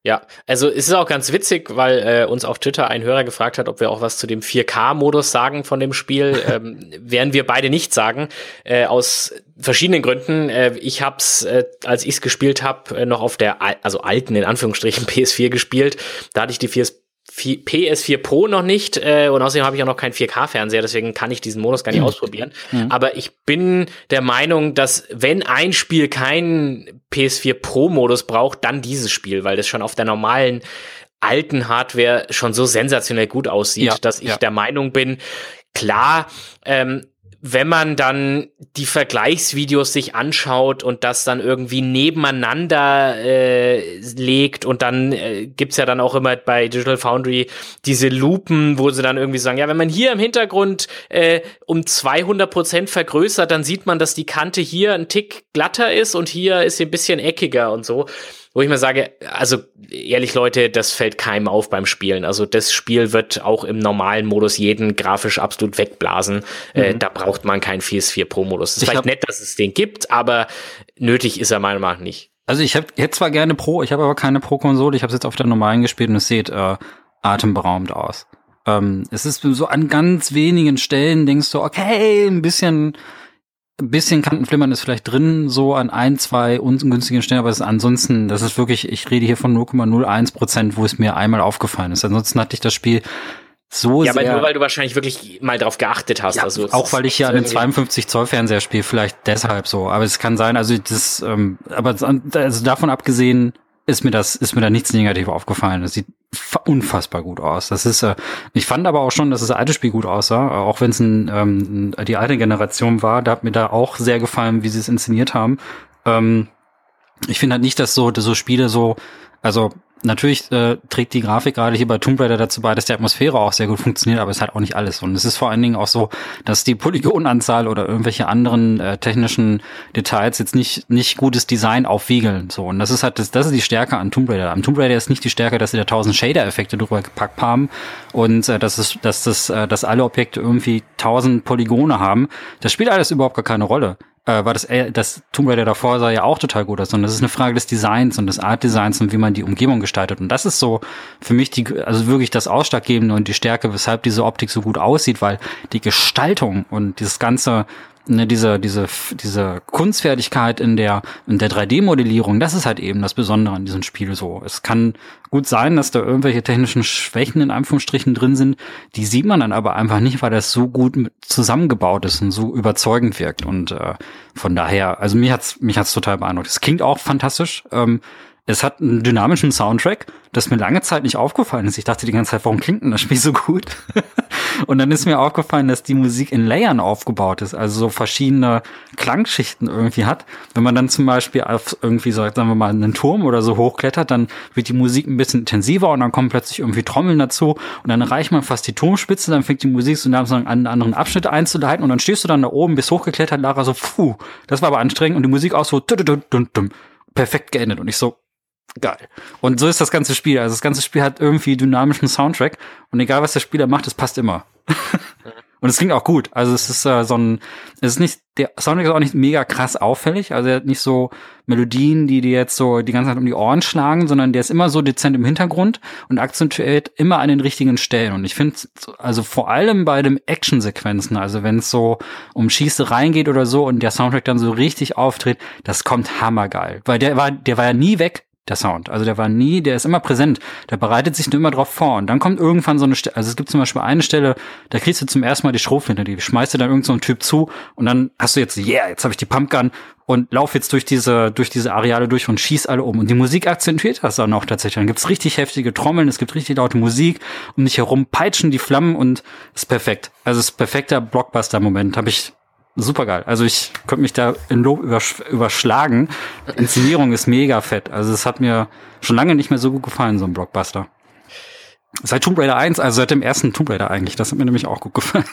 Ja, also es ist auch ganz witzig, weil uns auf Twitter ein Hörer gefragt hat, ob wir auch was zu dem 4K-Modus sagen von dem Spiel. Werden wir beide nicht sagen, aus verschiedenen Gründen. Ich hab's, als ich's gespielt habe, noch auf der alten, in Anführungsstrichen, PS4 gespielt. Da hatte ich die PS4 Pro noch nicht und außerdem habe ich auch noch keinen 4K-Fernseher, deswegen kann ich diesen Modus gar nicht ausprobieren. Aber ich bin der Meinung, dass wenn ein Spiel keinen PS4 Pro-Modus braucht, dann dieses Spiel, weil das schon auf der normalen alten Hardware schon so sensationell gut aussieht, dass ich der Meinung bin, klar, wenn man dann die Vergleichsvideos sich anschaut und das dann irgendwie nebeneinander legt und dann gibt's ja dann auch immer bei Digital Foundry diese Lupen, wo sie dann irgendwie sagen, ja, wenn man hier im Hintergrund um 200% vergrößert, dann sieht man, dass die Kante hier ein Tick glatter ist und hier ist sie ein bisschen eckiger und so. Wo ich mir sage, also ehrlich Leute, das fällt keinem auf beim Spielen. Also das Spiel wird auch im normalen Modus jeden grafisch absolut wegblasen. Da braucht man keinen PS4 Pro-Modus. Es ist vielleicht nett, dass es den gibt, aber nötig ist er meiner Meinung nach nicht. Also ich hätte zwar gerne Pro, ich habe aber keine Pro-Konsole. Ich habe es jetzt auf der normalen gespielt und es sieht atemberaubend aus. Es ist so an ganz wenigen Stellen denkst du, okay, ein bisschen Kantenflimmern ist vielleicht drin, so an 1, 2 ungünstigen Stellen, aber ansonsten, das ist wirklich, ich rede hier von 0,01%, wo es mir einmal aufgefallen ist. Ansonsten hatte ich das Spiel so sehr... Ja, aber nur, weil du wahrscheinlich wirklich mal drauf geachtet hast. Ja, also auch weil ich hier an den 52-Zoll-Fernseher spiele, vielleicht deshalb so. Aber es kann sein, also das, also davon abgesehen, ist mir da nichts negativ aufgefallen. Das sieht unfassbar gut aus. Das ist, ich fand aber auch schon, dass das alte Spiel gut aussah, auch wenn es die alte Generation war. Da hat mir da auch sehr gefallen, wie sie es inszeniert haben. Ich finde halt nicht, dass so Spiele so, also natürlich trägt die Grafik gerade hier bei Tomb Raider dazu bei, dass die Atmosphäre auch sehr gut funktioniert, aber es ist halt auch nicht alles. Und es ist vor allen Dingen auch so, dass die Polygonanzahl oder irgendwelche anderen technischen Details jetzt nicht gutes Design aufwiegeln. So, und das ist halt das ist die Stärke an Tomb Raider. Am Tomb Raider ist nicht die Stärke, dass sie da 1000 Shader-Effekte drüber gepackt haben und dass alle Objekte irgendwie 1000 Polygone haben. Das spielt alles überhaupt gar keine Rolle. War das Tomb Raider davor sah ja auch total gut aus, sondern das ist eine Frage des Designs und des Art-Designs und wie man die Umgebung gestaltet. Und das ist so für mich also wirklich das Ausschlaggebende und die Stärke, weshalb diese Optik so gut aussieht, weil die Gestaltung und dieses ganze, ne, diese Kunstfertigkeit in der 3D-Modellierung, das ist halt eben das Besondere an diesem Spiel so. Es kann gut sein, dass da irgendwelche technischen Schwächen in Anführungsstrichen drin sind, die sieht man dann aber einfach nicht, weil das so gut zusammengebaut ist und so überzeugend wirkt. Und von daher, also mich hat's total beeindruckt. Es klingt auch fantastisch. Es hat einen dynamischen Soundtrack, das mir lange Zeit nicht aufgefallen ist. Ich dachte die ganze Zeit, warum klingt denn das Spiel so gut? Und dann ist mir aufgefallen, dass die Musik in Layern aufgebaut ist, also so verschiedene Klangschichten irgendwie hat. Wenn man dann zum Beispiel auf irgendwie, sagen wir mal, einen Turm oder so hochklettert, dann wird die Musik ein bisschen intensiver und dann kommen plötzlich irgendwie Trommeln dazu und dann erreicht man fast die Turmspitze, dann fängt die Musik so langsam an, einen anderen Abschnitt einzuleiten und dann stehst du dann da oben, bist hochgeklettert, Lara so, das war aber anstrengend und die Musik auch so, perfekt geendet und ich so, geil. Und so ist das ganze Spiel. Also das ganze Spiel hat irgendwie dynamischen Soundtrack und egal was der Spieler macht, es passt immer. Und es klingt auch gut. Also es ist der Soundtrack ist auch nicht mega krass auffällig. Also er hat nicht so Melodien, die dir jetzt so die ganze Zeit um die Ohren schlagen, sondern der ist immer so dezent im Hintergrund und akzentuiert immer an den richtigen Stellen. Und ich finde, also vor allem bei den Actionsequenzen, also wenn es so um Schießereien geht oder so und der Soundtrack dann so richtig auftritt, das kommt hammergeil. Weil der war ja nie weg. Der Sound. Also der ist immer präsent. Der bereitet sich nur immer drauf vor. Und dann kommt irgendwann so eine Stelle, also es gibt zum Beispiel eine Stelle, da kriegst du zum ersten Mal die Schrotflinte, die schmeißt dir dann irgend so ein Typ zu und dann hast du jetzt habe ich die Pumpgun und lauf jetzt durch diese Areale durch und schieß alle um. Und die Musik akzentuiert das dann auch tatsächlich. Dann gibt's richtig heftige Trommeln, es gibt richtig laute Musik, um dich herum peitschen die Flammen und ist perfekt. Also es ist perfekter Blockbuster-Moment. Habe ich super geil. Also ich könnte mich da in Lob überschlagen. Inszenierung ist mega fett. Also es hat mir schon lange nicht mehr so gut gefallen, so ein Blockbuster. Seit Tomb Raider 1, also seit dem ersten Tomb Raider eigentlich. Das hat mir nämlich auch gut gefallen.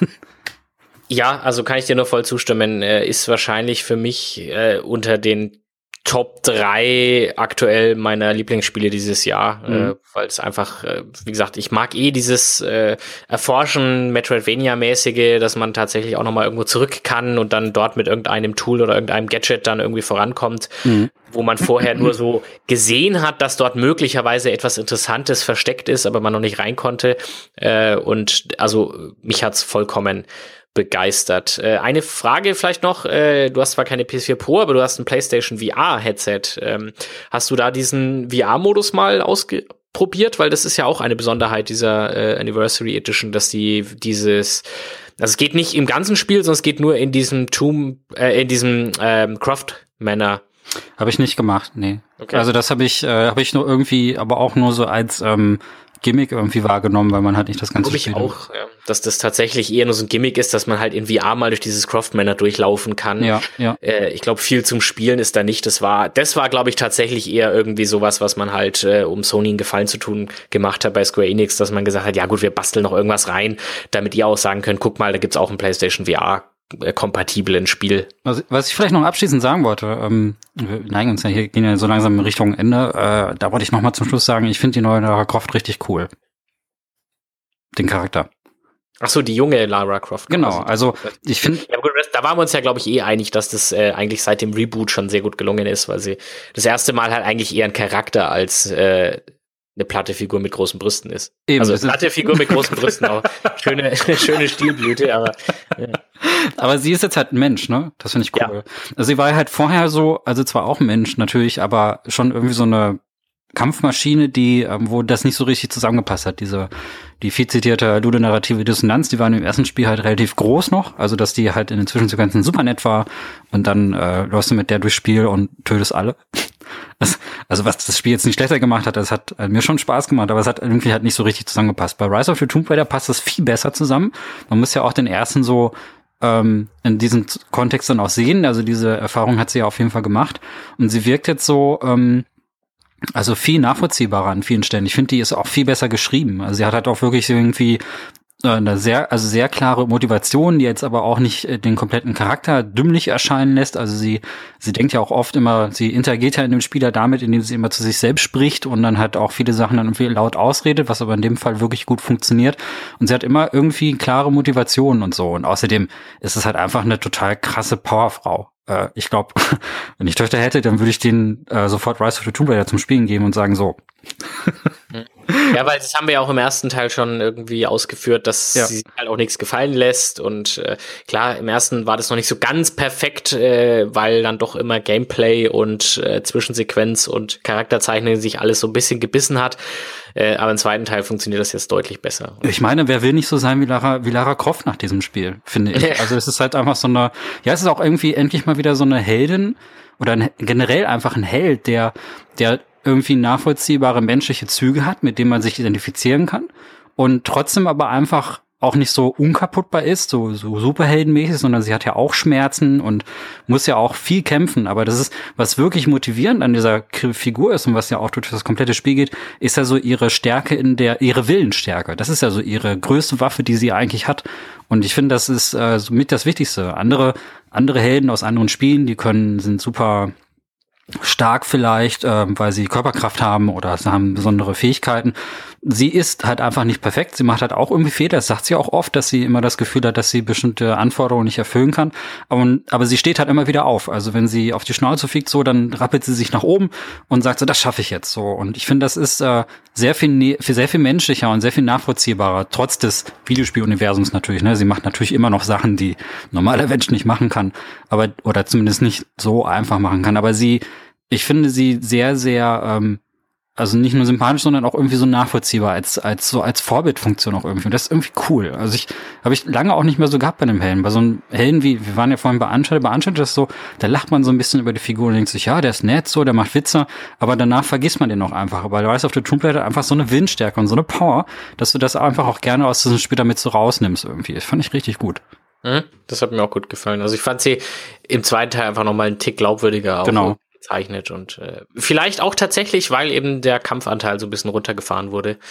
Ja, also kann ich dir nur voll zustimmen. Ist wahrscheinlich für mich unter den Top 3 aktuell meiner Lieblingsspiele dieses Jahr, weil es einfach, wie gesagt, ich mag dieses Erforschen, Metroidvania-mäßige, dass man tatsächlich auch nochmal irgendwo zurück kann und dann dort mit irgendeinem Tool oder irgendeinem Gadget dann irgendwie vorankommt. wo man vorher nur so gesehen hat, dass dort möglicherweise etwas Interessantes versteckt ist, aber man noch nicht rein konnte. Und also mich hat's vollkommen begeistert. Eine Frage vielleicht noch, du hast zwar keine PS4 Pro, aber du hast ein PlayStation VR-Headset. Hast du da diesen VR-Modus mal ausprobiert? Weil das ist ja auch eine Besonderheit dieser Anniversary Edition, dass also es geht nicht im ganzen Spiel, sondern es geht nur in diesem Croft Manor. Habe ich nicht gemacht, nee. Okay. Also das habe ich nur irgendwie, aber auch nur so als Gimmick irgendwie wahrgenommen, weil man halt nicht das ganze Spiel... Glaube ich auch, ja, dass das tatsächlich eher nur so ein Gimmick ist, dass man halt in VR mal durch dieses Croft Manor durchlaufen kann. Ja. Ich glaube, viel zum Spielen ist da nicht. Das war, glaube ich, tatsächlich eher irgendwie sowas, was man halt, um Sony einen Gefallen zu tun, gemacht hat bei Square Enix, dass man gesagt hat, ja gut, wir basteln noch irgendwas rein, damit ihr auch sagen könnt, guck mal, da gibt's auch ein PlayStation VR kompatiblen Spiel. Was ich vielleicht noch abschließend sagen wollte, wir neigen uns ja hier, gehen ja so langsam in Richtung Ende, da wollte ich noch mal zum Schluss sagen, ich finde die neue Lara Croft richtig cool. Den Charakter. Ach so, die junge Lara Croft. Genau, also ich finde... Ja gut, da waren wir uns ja, glaube ich, einig, dass das eigentlich seit dem Reboot schon sehr gut gelungen ist, weil sie das erste Mal halt eigentlich eher ein Charakter als eine platte Figur mit großen Brüsten ist. Eben, also platte Figur mit großen Brüsten, auch schöne Stilblüte, aber ja. Aber sie ist jetzt halt ein Mensch, ne? Das finde ich cool. Ja. Also sie war halt vorher so, also zwar auch ein Mensch natürlich, aber schon irgendwie so eine Kampfmaschine, die, wo das nicht so richtig zusammengepasst hat. Die viel zitierte ludonarrative Dissonanz, die war im ersten Spiel halt relativ groß noch, also dass die halt in den Zwischensequenzen super nett war und dann läufst du mit der durchs Spiel und tötest alle. Also was das Spiel jetzt nicht schlechter gemacht hat, das hat mir schon Spaß gemacht, aber es hat irgendwie halt nicht so richtig zusammengepasst. Bei Rise of the Tomb Raider passt das viel besser zusammen. Man muss ja auch den ersten so in diesem Kontext dann auch sehen, also diese Erfahrung hat sie ja auf jeden Fall gemacht und sie wirkt jetzt so also viel nachvollziehbarer an vielen Stellen. Ich finde, die ist auch viel besser geschrieben. Also sie hat halt auch wirklich irgendwie eine sehr klare Motivation, die jetzt aber auch nicht den kompletten Charakter dümmlich erscheinen lässt. Also sie denkt ja auch oft immer, sie interagiert ja in dem Spieler damit, indem sie immer zu sich selbst spricht und dann halt auch viele Sachen dann irgendwie laut ausredet, was aber in dem Fall wirklich gut funktioniert. Und sie hat immer irgendwie klare Motivationen und so. Und außerdem ist es halt einfach eine total krasse Powerfrau. Ich glaube, wenn ich Töchter hätte, dann würde ich denen sofort Rise of the Tomb Raider zum Spielen geben und sagen so. Ja, weil das haben wir ja auch im ersten Teil schon irgendwie ausgeführt, dass sie halt auch nichts gefallen lässt und klar, im ersten war das noch nicht so ganz perfekt, weil dann doch immer Gameplay und Zwischensequenz und Charakterzeichnung sich alles so ein bisschen gebissen hat, aber im zweiten Teil funktioniert das jetzt deutlich besser. Ich meine, wer will nicht so sein wie Lara Croft nach diesem Spiel, finde ich. Also es ist halt einfach so eine, ja, es ist auch irgendwie endlich mal wieder so eine Heldin oder generell einfach ein Held, der irgendwie nachvollziehbare menschliche Züge hat, mit denen man sich identifizieren kann und trotzdem aber einfach auch nicht so unkaputtbar ist, so superheldenmäßig, sondern sie hat ja auch Schmerzen und muss ja auch viel kämpfen. Aber das ist, was wirklich motivierend an dieser Figur ist und was ja auch durch das komplette Spiel geht, ist ja so ihre Stärke ihre Willensstärke. Das ist ja so ihre größte Waffe, die sie eigentlich hat. Und ich finde, das ist somit das Wichtigste. Andere Helden aus anderen Spielen, sind super stark vielleicht, weil sie Körperkraft haben oder sie haben besondere Fähigkeiten. Sie ist halt einfach nicht perfekt. Sie macht halt auch irgendwie Fehler. Das sagt sie auch oft, dass sie immer das Gefühl hat, dass sie bestimmte Anforderungen nicht erfüllen kann. Aber sie steht halt immer wieder auf. Also wenn sie auf die Schnauze fliegt, so, dann rappelt sie sich nach oben und sagt so, das schaffe ich jetzt so. Und ich finde, das ist sehr viel menschlicher und sehr viel nachvollziehbarer, trotz des Videospieluniversums natürlich. Ne? Sie macht natürlich immer noch Sachen, die normaler Mensch nicht machen kann, oder zumindest nicht so einfach machen kann. Aber ich finde sie sehr, sehr also nicht nur sympathisch, sondern auch irgendwie so nachvollziehbar als Vorbildfunktion auch irgendwie. Und das ist irgendwie cool. Also habe ich lange auch nicht mehr so gehabt bei einem Helden. Bei so einem Helden wir waren ja vorhin bei Uncharted ist so, da lacht man so ein bisschen über die Figur und denkt sich, ja, der ist nett so, der macht Witze, aber danach vergisst man den auch einfach. Aber Rise of the Tomb Raider einfach so eine Windstärke und so eine Power, dass du das einfach auch gerne aus diesem Spiel damit so rausnimmst irgendwie. Das fand ich richtig gut. Das hat mir auch gut gefallen. Also ich fand sie im zweiten Teil einfach nochmal einen Tick glaubwürdiger. Genau. Gezeichnet und vielleicht auch tatsächlich, weil eben der Kampfanteil so ein bisschen runtergefahren wurde.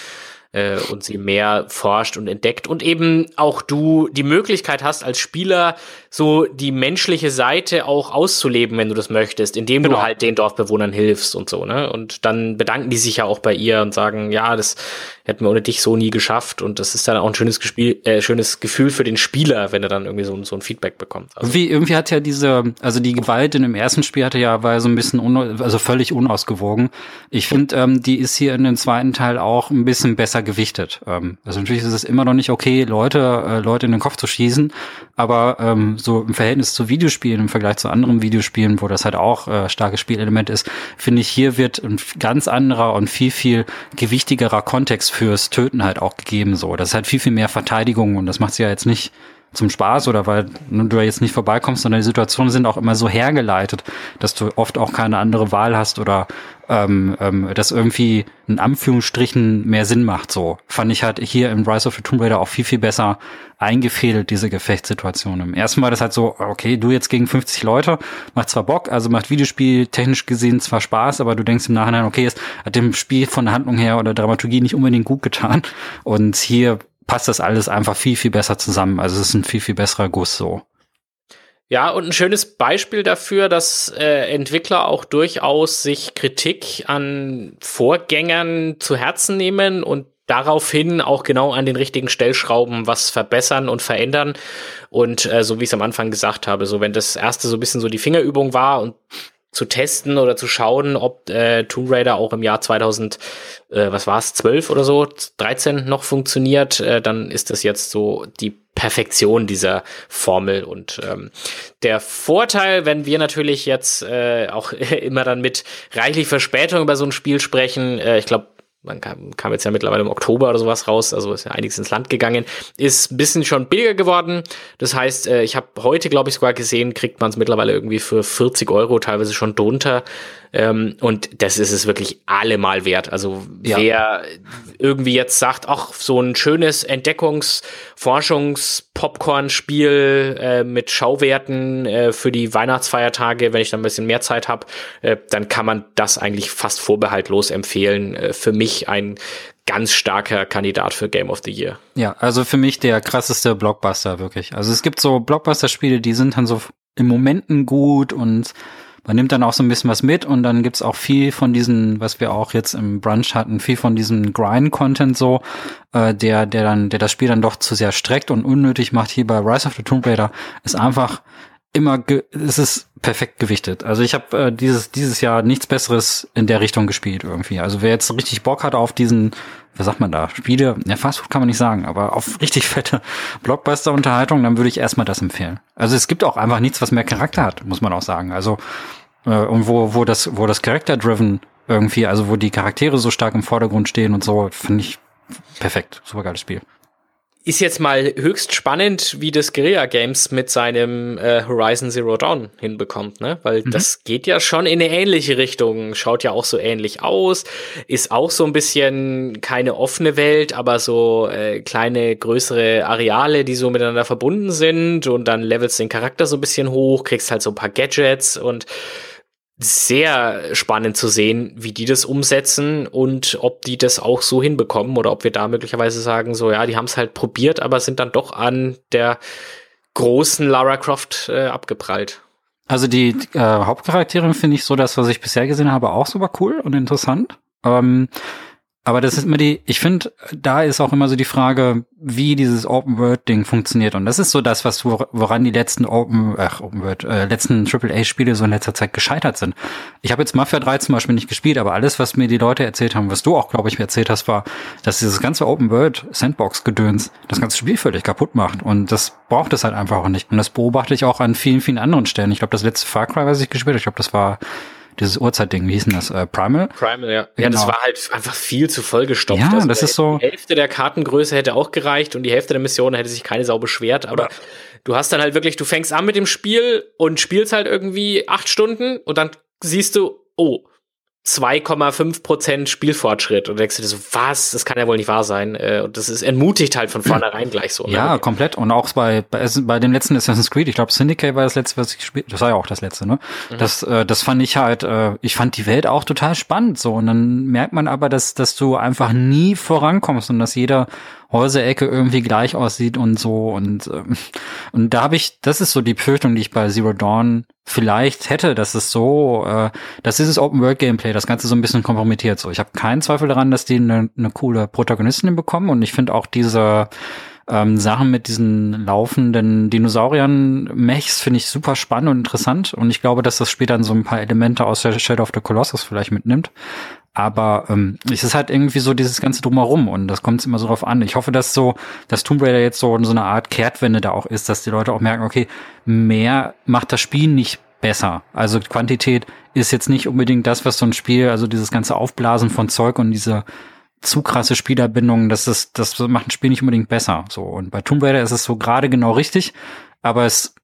und sie mehr forscht und entdeckt und eben auch du die Möglichkeit hast als Spieler so die menschliche Seite auch auszuleben, wenn du das möchtest, indem du halt den Dorfbewohnern hilfst und so, ne? Und dann bedanken die sich ja auch bei ihr und sagen, ja, das hätten wir ohne dich so nie geschafft und das ist dann auch ein schönes Gefühl für den Spieler, wenn er dann irgendwie so ein Feedback bekommt. Also irgendwie hat ja die Gewalt in dem ersten Spiel war so ein bisschen völlig unausgewogen. Ich finde, die ist hier in dem zweiten Teil auch ein bisschen besser gewichtet. Also natürlich ist es immer noch nicht okay, Leute in den Kopf zu schießen, aber so im Verhältnis zu Videospielen, im Vergleich zu anderen Videospielen, wo das halt auch starkes Spielelement ist, finde ich, hier wird ein ganz anderer und viel, viel gewichtigerer Kontext fürs Töten halt auch gegeben. So, das ist halt viel, viel mehr Verteidigung und das macht sie ja jetzt nicht zum Spaß oder weil du da jetzt nicht vorbeikommst, sondern die Situationen sind auch immer so hergeleitet, dass du oft auch keine andere Wahl hast oder das irgendwie in Anführungsstrichen mehr Sinn macht. So fand ich halt hier im Rise of the Tomb Raider auch viel, viel besser eingefädelt, diese Gefechtssituation. Im ersten Mal das halt so, okay, du jetzt gegen 50 Leute, macht zwar Bock, also macht Videospiel technisch gesehen zwar Spaß, aber du denkst im Nachhinein, okay, es hat dem Spiel von der Handlung her oder Dramaturgie nicht unbedingt gut getan. Und hier passt das alles einfach viel, viel besser zusammen. Also es ist ein viel, viel besserer Guss so. Ja, und ein schönes Beispiel dafür, dass Entwickler auch durchaus sich Kritik an Vorgängern zu Herzen nehmen und daraufhin auch genau an den richtigen Stellschrauben was verbessern und verändern. Und so wie ich es am Anfang gesagt habe, so wenn das erste so ein bisschen so die Fingerübung war und zu testen oder zu schauen, ob Tomb Raider auch im Jahr 12 oder so, 13 noch funktioniert, dann ist das jetzt so die Perfektion dieser Formel. Und der Vorteil, wenn wir natürlich jetzt auch immer dann mit reichlich Verspätung über so ein Spiel sprechen, ich glaube, man kam jetzt ja mittlerweile im Oktober oder sowas raus, also ist ja einiges ins Land gegangen, ist ein bisschen schon billiger geworden. Das heißt, ich habe heute, glaube ich, sogar gesehen, kriegt man es mittlerweile irgendwie für 40 Euro, teilweise schon drunter. Und das ist es wirklich allemal wert. Also wer irgendwie jetzt sagt, ach, so ein schönes Entdeckungs-Forschungs-Popcorn-Spiel mit Schauwerten für die Weihnachtsfeiertage, wenn ich dann ein bisschen mehr Zeit habe, dann kann man das eigentlich fast vorbehaltlos empfehlen. Für mich ein ganz starker Kandidat für Game of the Year. Ja, also für mich der krasseste Blockbuster, wirklich. Also es gibt so Blockbuster-Spiele, die sind dann so im Momenten gut und man nimmt dann auch so ein bisschen was mit und dann gibt's auch viel von diesen, was wir auch jetzt im Brunch hatten, viel von diesem Grind-Content so, der das Spiel dann doch zu sehr streckt und unnötig macht. Hier bei Rise of the Tomb Raider ist einfach es ist perfekt gewichtet. Also ich habe dieses Jahr nichts Besseres in der Richtung gespielt irgendwie. Also wer jetzt richtig Bock hat auf diesen, was sagt man da, Spiele, ja, Fastfood kann man nicht sagen, aber auf richtig fette Blockbuster-Unterhaltung, dann würde ich erstmal das empfehlen. Also es gibt auch einfach nichts, was mehr Charakter hat, muss man auch sagen. Also und wo das Character-driven irgendwie, also wo die Charaktere so stark im Vordergrund stehen und so, finde ich perfekt. Super geiles Spiel. Ist jetzt mal höchst spannend, wie das Guerilla Games mit seinem Horizon Zero Dawn hinbekommt, ne? Weil das geht ja schon in eine ähnliche Richtung, schaut ja auch so ähnlich aus, ist auch so ein bisschen keine offene Welt, aber so kleine, größere Areale, die so miteinander verbunden sind und dann levelst den Charakter so ein bisschen hoch, kriegst halt so ein paar Gadgets und sehr spannend zu sehen, wie die das umsetzen und ob die das auch so hinbekommen oder ob wir da möglicherweise sagen, so ja, die haben es halt probiert, aber sind dann doch an der großen Lara Croft abgeprallt. Also die Hauptcharakterin finde ich so, das, was ich bisher gesehen habe, auch super cool und interessant. Aber das ist immer ich finde, da ist auch immer so die Frage, wie dieses Open-World-Ding funktioniert. Und das ist so das, woran die letzten letzten AAA-Spiele so in letzter Zeit gescheitert sind. Ich habe jetzt Mafia 3 zum Beispiel nicht gespielt, aber alles, was mir die Leute erzählt haben, was du auch, glaube ich, mir erzählt hast, war, dass dieses ganze Open-World-Sandbox-Gedöns das ganze Spiel völlig kaputt macht. Und das braucht es halt einfach auch nicht. Und das beobachte ich auch an vielen, vielen anderen Stellen. Ich glaube, das letzte Far Cry, was ich gespielt habe, ich glaube, das war dieses Uhrzeitding, wie hieß denn das? Primal? Primal, ja. Genau. Ja, das war halt einfach viel zu vollgestopft. Ja, also das ist so. Die Hälfte der Kartengröße hätte auch gereicht und die Hälfte der Missionen hätte sich keine Sau beschwert, aber du hast dann halt wirklich, du fängst an mit dem Spiel und spielst halt irgendwie 8 Stunden und dann siehst du, oh, 2,5% Spielfortschritt und denkst du dir so, was? Das kann ja wohl nicht wahr sein. Und das ist entmutigt halt von vornherein gleich so. Ja, komplett. Und auch bei dem letzten Assassin's Creed, ich glaube Syndicate war das letzte, was ich gespielt, das war ja auch das letzte, ne? Das fand ich halt, ich fand die Welt auch total spannend so. Und dann merkt man aber, dass du einfach nie vorankommst und dass jeder Häuserecke irgendwie gleich aussieht und so und da habe ich, das ist so die Befürchtung, die ich bei Zero Dawn vielleicht hätte, dass es so, dass dieses Open-World-Gameplay das Ganze so ein bisschen kompromittiert. So, ich habe keinen Zweifel daran, dass die eine coole Protagonistin bekommen und ich finde auch diese Sachen mit diesen laufenden Dinosauriern-Mechs finde ich super spannend und interessant und ich glaube, dass das später dann so ein paar Elemente aus Shadow of the Colossus vielleicht mitnimmt. Aber es ist halt irgendwie so dieses ganze Drumherum und das kommt immer so drauf an. Ich hoffe, dass Tomb Raider jetzt so eine Art Kehrtwende da auch ist, dass die Leute auch merken, okay, mehr macht das Spiel nicht besser. Also Quantität ist jetzt nicht unbedingt das, was so ein Spiel, also dieses ganze Aufblasen von Zeug und diese zu krasse Spielerbindung, das macht ein Spiel nicht unbedingt besser. So, und bei Tomb Raider ist es so gerade genau richtig, aber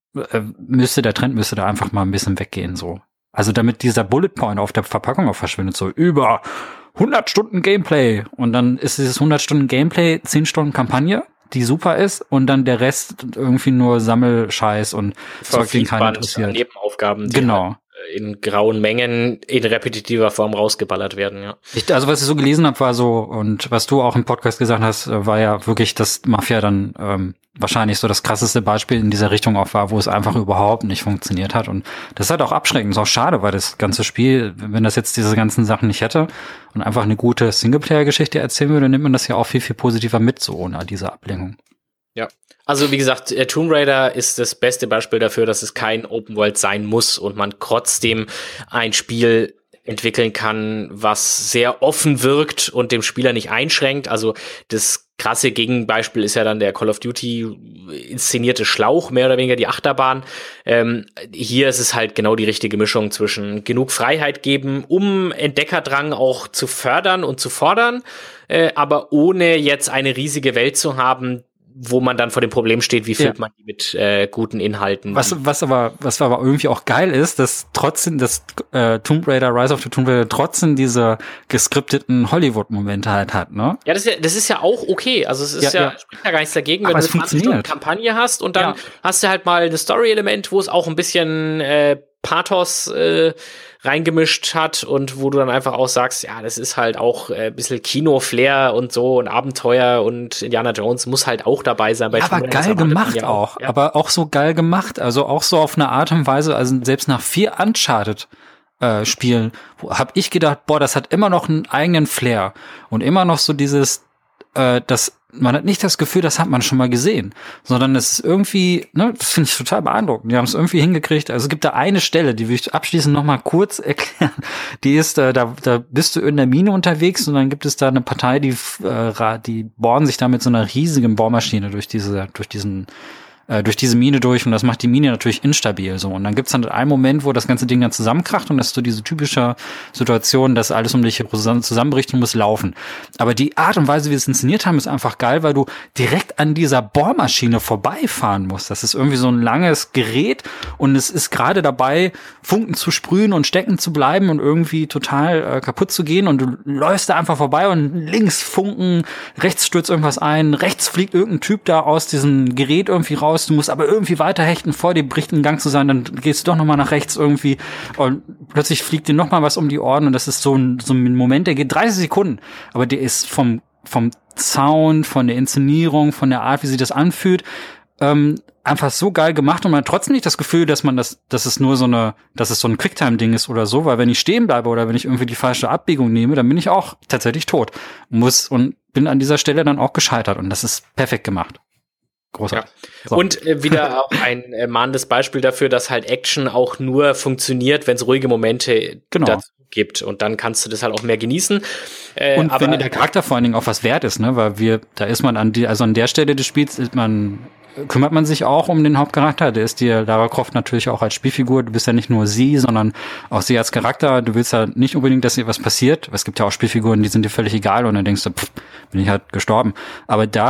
der Trend müsste da einfach mal ein bisschen weggehen, so. Also damit dieser Bullet Point auf der Verpackung auch verschwindet, so über 100 Stunden Gameplay. Und dann ist dieses 100 Stunden Gameplay 10 Stunden Kampagne, die super ist. Und dann der Rest irgendwie nur Sammelscheiß und Zeug, den keiner interessiert. Nebenaufgaben, die genau. Halt in grauen Mengen in repetitiver Form rausgeballert werden, ja. Also was ich so gelesen habe, war so, und was du auch im Podcast gesagt hast, war ja wirklich, dass Mafia dann wahrscheinlich so das krasseste Beispiel in dieser Richtung auch war, wo es einfach überhaupt nicht funktioniert hat. Und das ist halt auch abschreckend, ist auch schade, weil das ganze Spiel, wenn das jetzt diese ganzen Sachen nicht hätte und einfach eine gute Singleplayer-Geschichte erzählen würde, nimmt man das ja auch viel, viel positiver mit, so ohne diese Ablenkung. Ja. Also wie gesagt, Tomb Raider ist das beste Beispiel dafür, dass es kein Open World sein muss und man trotzdem ein Spiel entwickeln kann, was sehr offen wirkt und dem Spieler nicht einschränkt. Also das krasse Gegenbeispiel ist ja dann der Call of Duty inszenierte Schlauch, mehr oder weniger die Achterbahn. Hier ist es halt genau die richtige Mischung zwischen genug Freiheit geben, um Entdeckerdrang auch zu fördern und zu fordern, aber ohne jetzt eine riesige Welt zu haben, wo man dann vor dem Problem steht, wie füllt man die mit guten Inhalten. Was aber irgendwie auch geil ist, dass trotzdem Tomb Raider, Rise of the Tomb Raider trotzdem diese geskripteten Hollywood-Momente halt hat, ne? Ja, das ist ja auch okay. Also es ist spricht ja gar nichts dagegen, aber wenn du eine 20-Stunden-Kampagne hast und dann hast du halt mal ein Story-Element, wo es auch ein bisschen Pathos reingemischt hat und wo du dann einfach auch sagst, ja, das ist halt auch ein bisschen Kino-Flair und so und Abenteuer und Indiana Jones muss halt auch dabei sein. Bei aber geil gemacht auch. Ja. Aber auch so geil gemacht. Also auch so auf eine Art und Weise, also selbst nach 4 Uncharted Spielen, habe ich gedacht, boah, das hat immer noch einen eigenen Flair und immer noch so dieses, man hat nicht das Gefühl, das hat man schon mal gesehen, sondern es ist irgendwie, ne, das finde ich total beeindruckend. Die haben es irgendwie hingekriegt. Also es gibt da eine Stelle, die will ich abschließend noch mal kurz erklären. Die ist, da bist du in der Mine unterwegs und dann gibt es da eine Partei, die bohren sich da mit so einer riesigen Bohrmaschine durch diese Mine durch und das macht die Mine natürlich instabil so. Und dann gibt's dann einen Moment, wo das ganze Ding dann zusammenkracht und das ist so diese typische Situation, dass alles um dich zusammenbricht und muss laufen. Aber die Art und Weise, wie sie es inszeniert haben, ist einfach geil, weil du direkt an dieser Bohrmaschine vorbeifahren musst. Das ist irgendwie so ein langes Gerät und es ist gerade dabei, Funken zu sprühen und stecken zu bleiben und irgendwie total kaputt zu gehen und du läufst da einfach vorbei und links Funken, rechts stürzt irgendwas ein, rechts fliegt irgendein Typ da aus diesem Gerät irgendwie raus. Du musst aber irgendwie weiterhechten, vor dir bricht ein Gang zu sein, dann gehst du doch nochmal nach rechts irgendwie und plötzlich fliegt dir nochmal was um die Ohren und das ist so ein Moment, der geht 30 Sekunden, aber der ist vom Sound, von der Inszenierung, von der Art, wie sich das anfühlt, einfach so geil gemacht und man hat trotzdem nicht das Gefühl, dass es so ein Quicktime-Ding ist oder so, weil wenn ich stehen bleibe oder wenn ich irgendwie die falsche Abbiegung nehme, dann bin ich auch tatsächlich tot. Und bin an dieser Stelle dann auch gescheitert und das ist perfekt gemacht. Großartig. Ja. So. Und wieder auch ein mahnendes Beispiel dafür, dass halt Action auch nur funktioniert, wenn es ruhige Momente dazu gibt. Und dann kannst du das halt auch mehr genießen. Und aber wenn dir der Charakter vor allen Dingen auch was wert ist, ne, weil da ist man an der Stelle des Spiels kümmert man sich auch um den Hauptcharakter. Der ist dir Lara Croft natürlich auch als Spielfigur. Du bist ja nicht nur sie, sondern auch sie als Charakter. Du willst ja nicht unbedingt, dass ihr was passiert. Es gibt ja auch Spielfiguren, die sind dir völlig egal und dann denkst du, bin ich halt gestorben. Aber da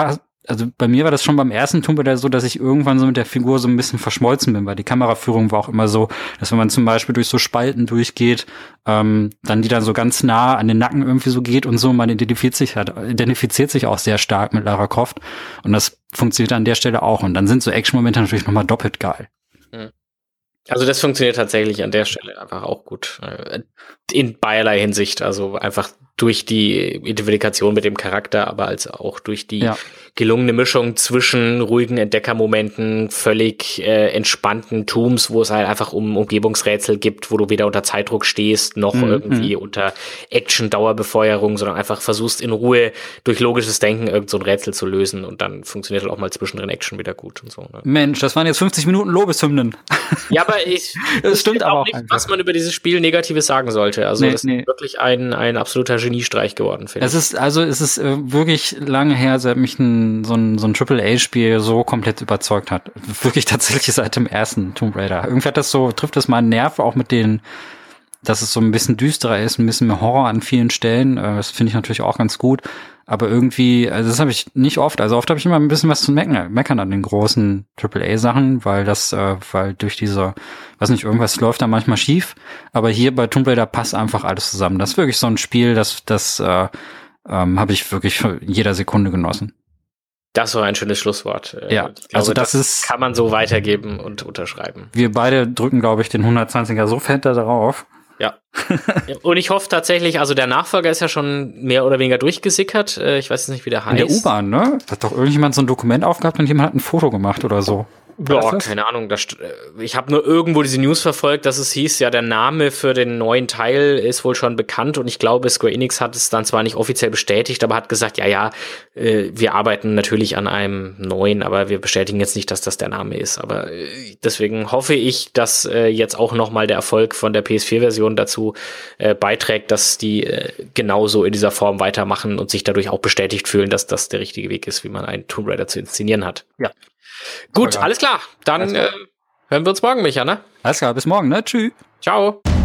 also bei mir war das schon beim ersten Tomb Raider so, dass ich irgendwann so mit der Figur so ein bisschen verschmolzen bin, weil die Kameraführung war auch immer so, dass wenn man zum Beispiel durch so Spalten durchgeht, dann die dann so ganz nah an den Nacken irgendwie so geht und so, man identifiziert sich auch sehr stark mit Lara Croft und das funktioniert an der Stelle auch und dann sind so Action-Momente natürlich nochmal doppelt geil. Also das funktioniert tatsächlich an der Stelle einfach auch gut. In beierlei Hinsicht. Also einfach durch die Identifikation mit dem Charakter, aber als auch durch die gelungene Mischung zwischen ruhigen Entdeckermomenten, völlig entspannten Tombs, wo es halt einfach um Umgebungsrätsel gibt, wo du weder unter Zeitdruck stehst, noch irgendwie unter Action-Dauerbefeuerung, sondern einfach versuchst in Ruhe durch logisches Denken irgend so ein Rätsel zu lösen und dann funktioniert halt auch mal zwischendrin Action wieder gut und so. Ne? Mensch, das waren jetzt 50 Minuten Lobeshymnen. Ja, aber das stimmt aber auch nicht, was man über dieses Spiel Negatives sagen sollte. Also das ist wirklich ein absoluter Geniestreich geworden, finde ich. Es ist wirklich lange her, seit mich so ein AAA-Spiel so komplett überzeugt hat. Wirklich tatsächlich seit dem ersten Tomb Raider. Irgendwie trifft das mal einen Nerv, auch mit dass es so ein bisschen düsterer ist, ein bisschen mehr Horror an vielen Stellen. Das finde ich natürlich auch ganz gut. Aber irgendwie, also das habe ich nicht oft. Also oft habe ich immer ein bisschen was zu meckern an den großen AAA-Sachen, weil durch diese, weiß nicht, irgendwas läuft da manchmal schief. Aber hier bei Tomb Raider passt einfach alles zusammen. Das ist wirklich so ein Spiel, das habe ich wirklich für jeder Sekunde genossen. Das war ein schönes Schlusswort. Ja, ich glaube, also das kann man so weitergeben und unterschreiben. Wir beide drücken, glaube ich, den 120er so fett da drauf. Ja. Und ich hoffe tatsächlich, also der Nachfolger ist ja schon mehr oder weniger durchgesickert. Ich weiß jetzt nicht, wie der heißt. In der U-Bahn, ne? Hat doch irgendjemand so ein Dokument aufgehabt und jemand hat ein Foto gemacht oder so. Ja, keine Ahnung. Ich habe nur irgendwo diese News verfolgt, dass es hieß, ja, der Name für den neuen Teil ist wohl schon bekannt und ich glaube, Square Enix hat es dann zwar nicht offiziell bestätigt, aber hat gesagt, wir arbeiten natürlich an einem neuen, aber wir bestätigen jetzt nicht, dass das der Name ist. Aber deswegen hoffe ich, dass jetzt auch nochmal der Erfolg von der PS4-Version dazu beiträgt, dass die genauso in dieser Form weitermachen und sich dadurch auch bestätigt fühlen, dass das der richtige Weg ist, wie man einen Tomb Raider zu inszenieren hat. Ja. Gut, alles klar. Dann hören wir uns morgen, Micha, ne? Alles klar, bis morgen, ne? Tschüss. Ciao.